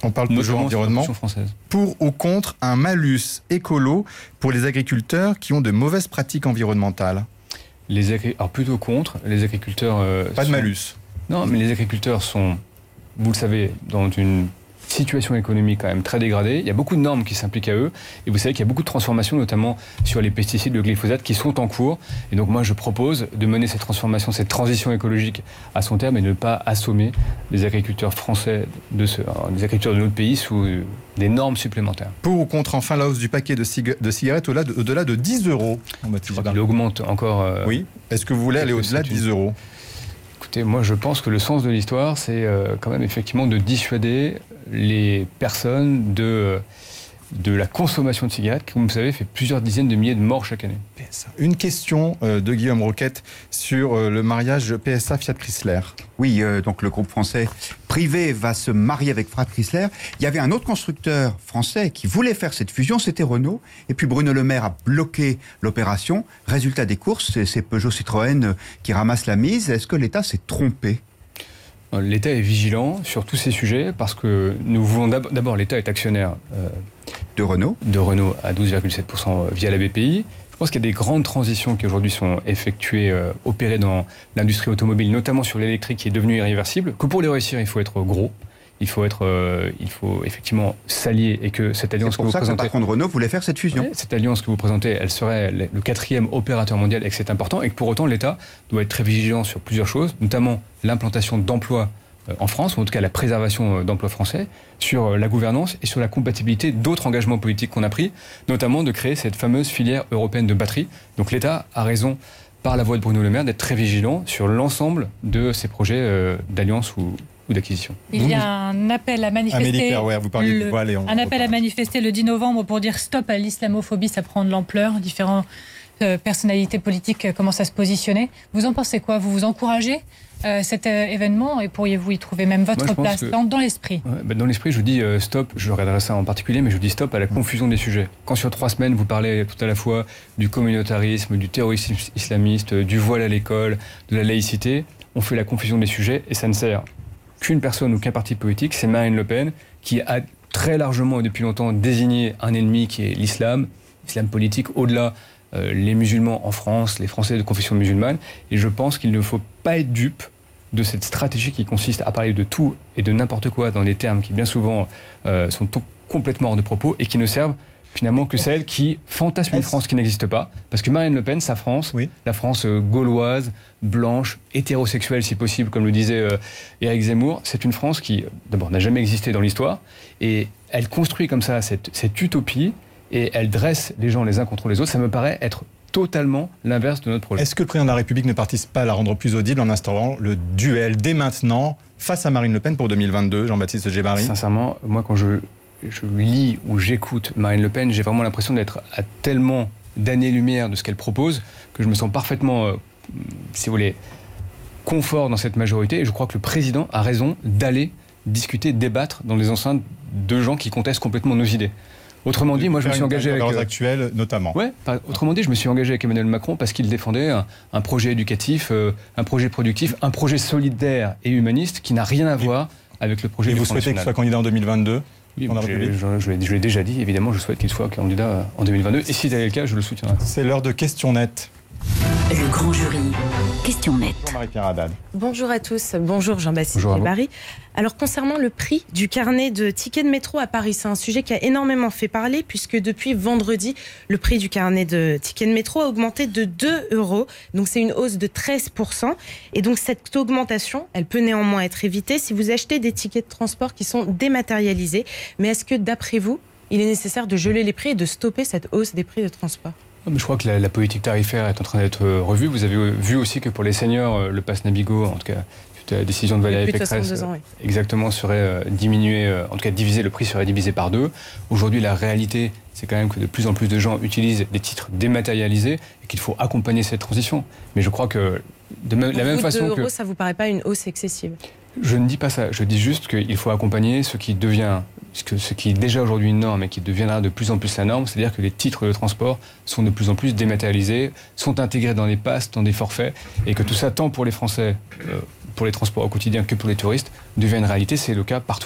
Speaker 3: On parle toujours environnement.
Speaker 4: Française.
Speaker 3: Pour ou contre un malus écolo pour les agriculteurs qui ont de mauvaises pratiques environnementales?
Speaker 4: Les agri... Alors plutôt contre. Les agriculteurs... Euh,
Speaker 3: Pas de
Speaker 4: sont...
Speaker 3: malus.
Speaker 4: Non, mais les agriculteurs sont, vous le savez, dans une situation économique quand même très dégradée. Il y a beaucoup de normes qui s'impliquent à eux. Et vous savez qu'il y a beaucoup de transformations, notamment sur les pesticides, le glyphosate, qui sont en cours. Et donc moi, je propose de mener cette transformation, cette transition écologique à son terme et de ne pas assommer les agriculteurs français, de ce, les agriculteurs de notre pays sous des normes supplémentaires.
Speaker 3: Pour ou contre enfin la hausse du paquet de, cig- de cigarettes au-delà de, au-delà de dix euros?
Speaker 4: Je crois qu'il augmente encore. Euh,
Speaker 3: oui. Est-ce que vous voulez aller au-delà de dix euros?
Speaker 4: Écoutez, moi je pense que le sens de l'histoire, c'est euh, quand même effectivement de dissuader les personnes de, de la consommation de cigarettes, qui, comme vous savez, fait plusieurs dizaines de milliers de morts chaque année.
Speaker 3: Une question euh, de Guillaume Roquette sur euh, le mariage P S A Fiat Chrysler.
Speaker 6: Oui, euh, donc le groupe français privé va se marier avec Fiat Chrysler. Il y avait un autre constructeur français qui voulait faire cette fusion, c'était Renault. Et puis Bruno Le Maire a bloqué l'opération. Résultat des courses, c'est, c'est Peugeot Citroën qui ramasse la mise. Est-ce que l'État s'est trompé?
Speaker 4: L'État est vigilant sur tous ces sujets parce que nous voulons d'abord, d'abord l'État est actionnaire euh,
Speaker 6: de Renault,
Speaker 4: de Renault à douze virgule sept pour cent via la B P I. Je pense qu'il y a des grandes transitions qui aujourd'hui sont effectuées, euh, opérées dans l'industrie automobile, notamment sur l'électrique qui est devenu irréversible. Que pour les réussir, il faut être gros. Il faut être, euh, il faut effectivement s'allier et que cette alliance
Speaker 6: c'est pour
Speaker 4: que vous
Speaker 6: ça
Speaker 4: présentez,
Speaker 6: que le patron de Renault voulait faire cette fusion.
Speaker 4: Ouais, cette alliance que vous présentez, elle serait le quatrième opérateur mondial et que c'est important et que pour autant l'État doit être très vigilant sur plusieurs choses, notamment l'implantation d'emplois en France, ou en tout cas la préservation d'emplois français, sur la gouvernance et sur la compatibilité d'autres engagements politiques qu'on a pris, notamment de créer cette fameuse filière européenne de batterie. Donc l'État a raison, par la voix de Bruno Le Maire, d'être très vigilant sur l'ensemble de ces projets d'alliance ou, ou d'acquisition.
Speaker 5: Il y a un appel à manifester.
Speaker 3: Amélie Perrouer, vous parliez
Speaker 5: le,
Speaker 3: de voile et on
Speaker 5: un appel à manifester le dix novembre pour dire stop à l'islamophobie, ça prend de l'ampleur. Différentes euh, personnalités politiques commencent à se positionner. Vous en pensez quoi? Vous vous encouragez euh, cet euh, événement et pourriez-vous y trouver même votre
Speaker 4: Moi,
Speaker 5: place
Speaker 4: que...
Speaker 5: dans, dans l'esprit?
Speaker 4: Ouais, bah dans l'esprit, je vous dis euh, stop, je regarderai ça en particulier, mais je vous dis stop à la confusion des sujets. Quand sur trois semaines, vous parlez tout à la fois du communautarisme, du terrorisme islamiste, du voile à l'école, de la laïcité, on fait la confusion des sujets et ça ne sert qu'une personne ou qu'un parti politique, c'est Marine Le Pen, qui a très largement et depuis longtemps désigné un ennemi qui est l'islam, l'islam politique, au-delà euh, les musulmans en France, les Français de confession musulmane. Et je pense qu'il ne faut pas être dupe de cette stratégie qui consiste à parler de tout et de n'importe quoi dans des termes qui bien souvent euh, sont t- complètement hors de propos et qui ne servent finalement que celles qui fantasment une France qui n'existe pas. Parce que Marine Le Pen, sa France, oui. la France euh, gauloise, blanche, hétérosexuelle si possible, comme le disait euh, Éric Zemmour, c'est une France qui, d'abord, n'a jamais existé dans l'histoire. Et elle construit comme ça cette, cette utopie et elle dresse les gens les uns contre les autres. Ça me paraît être totalement l'inverse de notre projet.
Speaker 3: Est-ce que le président de la République ne participe pas à la rendre plus audible en instaurant le duel dès maintenant face à Marine Le Pen pour deux mille vingt-deux, Jean-Baptiste Djebbari? Sincèrement,
Speaker 4: moi quand je... je lis ou j'écoute Marine Le Pen, j'ai vraiment l'impression d'être à tellement d'années-lumière de ce qu'elle propose que je me sens parfaitement, euh, si vous voulez, confort dans cette majorité. Et je crois que le président a raison d'aller discuter, débattre dans les enceintes de gens qui contestent complètement nos idées. Autrement dit, moi je me suis engagé avec...
Speaker 3: Les actuelles notamment.
Speaker 4: Ouais, autrement dit, je me suis engagé avec Emmanuel Macron parce qu'il défendait un, un projet éducatif, euh, un projet productif, un projet solidaire et humaniste qui n'a rien à voir avec le projet
Speaker 3: et
Speaker 4: du
Speaker 3: vous
Speaker 4: Front
Speaker 3: souhaitez
Speaker 4: National.
Speaker 3: qu'il soit candidat en deux mille vingt-deux?
Speaker 4: Oui, je, je, je, l'ai, je l'ai déjà dit, évidemment, je souhaite qu'il soit candidat en deux mille vingt-deux. Et si c'est le cas, je le soutiendrai.
Speaker 3: C'est l'heure de Question Net.
Speaker 2: Le grand jury. Question Net.
Speaker 3: Bonjour Marie-Pierre Haddad.
Speaker 8: Bonjour à tous. Bonjour Jean-Baptiste Djebbari. Alors concernant le prix du carnet de tickets de métro à Paris, c'est un sujet qui a énormément fait parler puisque depuis vendredi, le prix du carnet de tickets de métro a augmenté de deux euros. Donc c'est une hausse de treize pour cent. Et donc cette augmentation, elle peut néanmoins être évitée si vous achetez des tickets de transport qui sont dématérialisés. Mais est-ce que d'après vous, il est nécessaire de geler les prix et de stopper cette hausse des prix de transport ?
Speaker 4: Je crois que la, la politique tarifaire est en train d'être revue. Vous avez vu aussi que pour les seniors, le pass Navigo, en tout cas, suite à la décision de Valérie Pécresse,
Speaker 8: ans, oui.
Speaker 4: exactement, serait euh, diminué, euh, en tout cas divisé, le prix serait divisé par deux. Aujourd'hui, la réalité, c'est quand même que de plus en plus de gens utilisent des titres dématérialisés et qu'il faut accompagner cette transition. Mais je crois que de me, la même façon que...
Speaker 8: ça vous paraît pas une hausse excessive ?
Speaker 4: Je ne dis pas ça. Je dis juste qu'il faut accompagner ce qui devient, ce qui est déjà aujourd'hui une norme et qui deviendra de plus en plus la norme, c'est-à-dire que les titres de transport sont de plus en plus dématérialisés, sont intégrés dans des passes, dans des forfaits, et que tout ça, tant pour les Français, euh, pour les transports au quotidien que pour les touristes, devient une réalité. C'est le cas partout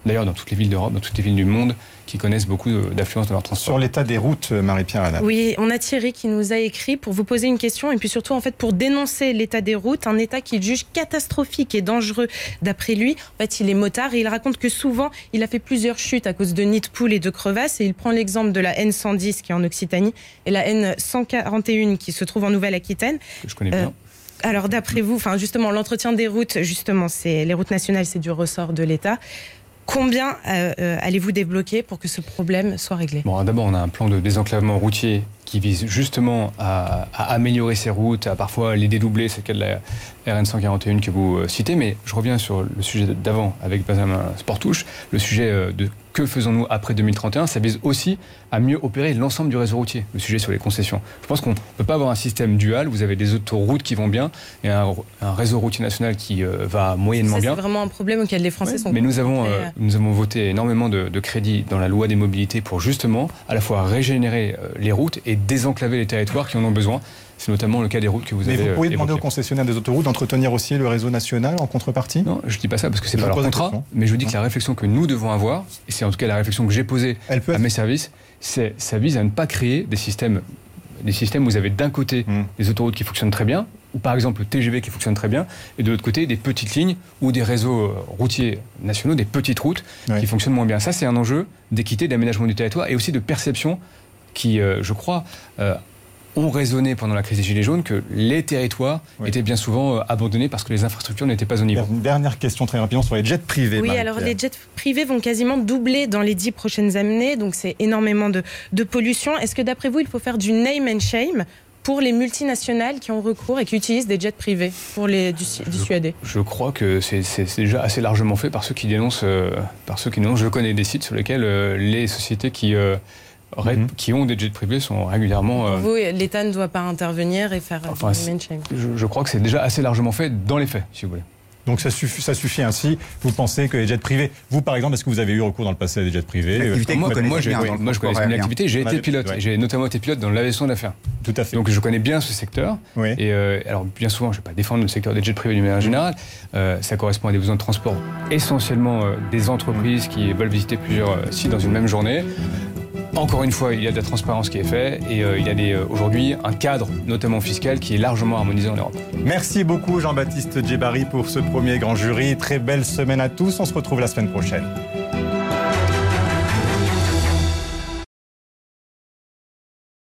Speaker 4: d'ailleurs dans toutes les villes d'Europe, dans toutes les villes du monde, qui connaissent beaucoup d'affluence de leur transport.
Speaker 3: Sur l'état des routes, Marie-Pierre Haddad.
Speaker 8: Oui, on a Thierry qui nous a écrit pour vous poser une question et puis surtout en fait pour dénoncer l'état des routes, un état qu'il juge catastrophique et dangereux d'après lui. En fait, il est motard et il raconte que souvent il a fait plusieurs chutes à cause de nids de poules et de crevasses et il prend l'exemple de la N cent dix qui est en Occitanie et la N cent quarante et un qui se trouve en Nouvelle-Aquitaine.
Speaker 4: Que je connais bien. Euh,
Speaker 8: alors d'après vous, enfin justement l'entretien des routes, justement, c'est les routes nationales, c'est du ressort de l'État. Combien euh, euh, allez-vous débloquer pour que ce problème soit réglé?
Speaker 4: Bon, d'abord, on a un plan de désenclavement routier qui vise justement à, à améliorer ces routes, à parfois les dédoubler, c'est le cas de la R N cent quarante et un que vous euh, citez, mais je reviens sur le sujet d'avant avec Benjamin Sportouche, le sujet euh, de que faisons-nous après deux mille trente et un, ça vise aussi à mieux opérer l'ensemble du réseau routier, le sujet sur les concessions. Je pense qu'on ne peut pas avoir un système dual, vous avez des autoroutes qui vont bien et un, un réseau routier national qui euh, va moyennement
Speaker 8: ça,
Speaker 4: bien.
Speaker 8: C'est vraiment un problème auquel les Français ouais, sont
Speaker 4: Mais nous avons,
Speaker 8: euh,
Speaker 4: nous avons voté énormément de, de crédits dans la loi des mobilités pour justement à la fois régénérer euh, les routes et désenclaver les territoires qui en ont besoin. C'est notamment le cas des routes que vous
Speaker 3: Mais
Speaker 4: avez
Speaker 3: vous pouvez
Speaker 4: euh,
Speaker 3: demander aux concessionnaires des autoroutes d'entretenir aussi le réseau national en contrepartie?
Speaker 4: Non, je ne dis pas ça parce que c'est pas leur contrat, mais je dis que la réflexion que nous devons avoir, et c'est en tout cas la réflexion que j'ai posée à mes services, c'est, ça vise à ne pas créer des systèmes, des systèmes où vous avez d'un côté mmh. des autoroutes qui fonctionnent très bien, ou par exemple le T G V qui fonctionne très bien, et de l'autre côté des petites lignes ou des réseaux routiers nationaux, des petites routes oui. qui fonctionnent moins bien. Ça, c'est un enjeu d'équité, d'aménagement du territoire et aussi de perception qui, euh, je crois, euh, ont raisonné pendant la crise des Gilets jaunes que les territoires oui. étaient bien souvent euh, abandonnés parce que les infrastructures n'étaient pas au niveau.
Speaker 3: Une dernière question très rapidement sur les jets privés.
Speaker 8: Oui, alors les jets privés vont quasiment doubler dans les dix prochaines années, donc c'est énormément de, de pollution. Est-ce que d'après vous, il faut faire du name and shame pour les multinationales qui ont recours et qui utilisent des jets privés pour les dissuader?
Speaker 4: Je, je crois que c'est, c'est, c'est déjà assez largement fait par ceux qui dénoncent. Euh, par ceux qui dénoncent. Je connais des sites sur lesquels euh, les sociétés qui... Euh, Mmh. qui ont des jets privés sont régulièrement...
Speaker 8: Euh... Vous, l'État ne doit pas intervenir et faire enfin, du mainstream.
Speaker 4: Je, je crois que c'est déjà assez largement fait dans les faits, si vous voulez.
Speaker 3: Donc ça suffit, ça suffit ainsi. Vous pensez que les jets privés... Vous, par exemple, est-ce que vous avez eu recours dans le passé à des jets privés?
Speaker 4: Moi, moi, j'ai, oui, moi je connais bien l'activité. J'ai été pilote. Ouais. J'ai notamment été pilote dans l'aviation d'affaires.
Speaker 3: Tout à fait.
Speaker 4: Donc je connais bien ce secteur. Oui. Et euh, alors, bien souvent, je ne vais pas défendre le secteur des jets privés d'une manière générale. Euh, ça correspond à des besoins de transport, essentiellement euh, des entreprises qui veulent visiter plusieurs euh, sites dans une même journée. Encore une fois, il y a de la transparence qui est faite et euh, il y a des, euh, aujourd'hui un cadre, notamment fiscal, qui est largement harmonisé en Europe.
Speaker 3: Merci beaucoup Jean-Baptiste Djebari pour ce premier grand jury. Très belle semaine à tous. On se retrouve la semaine prochaine.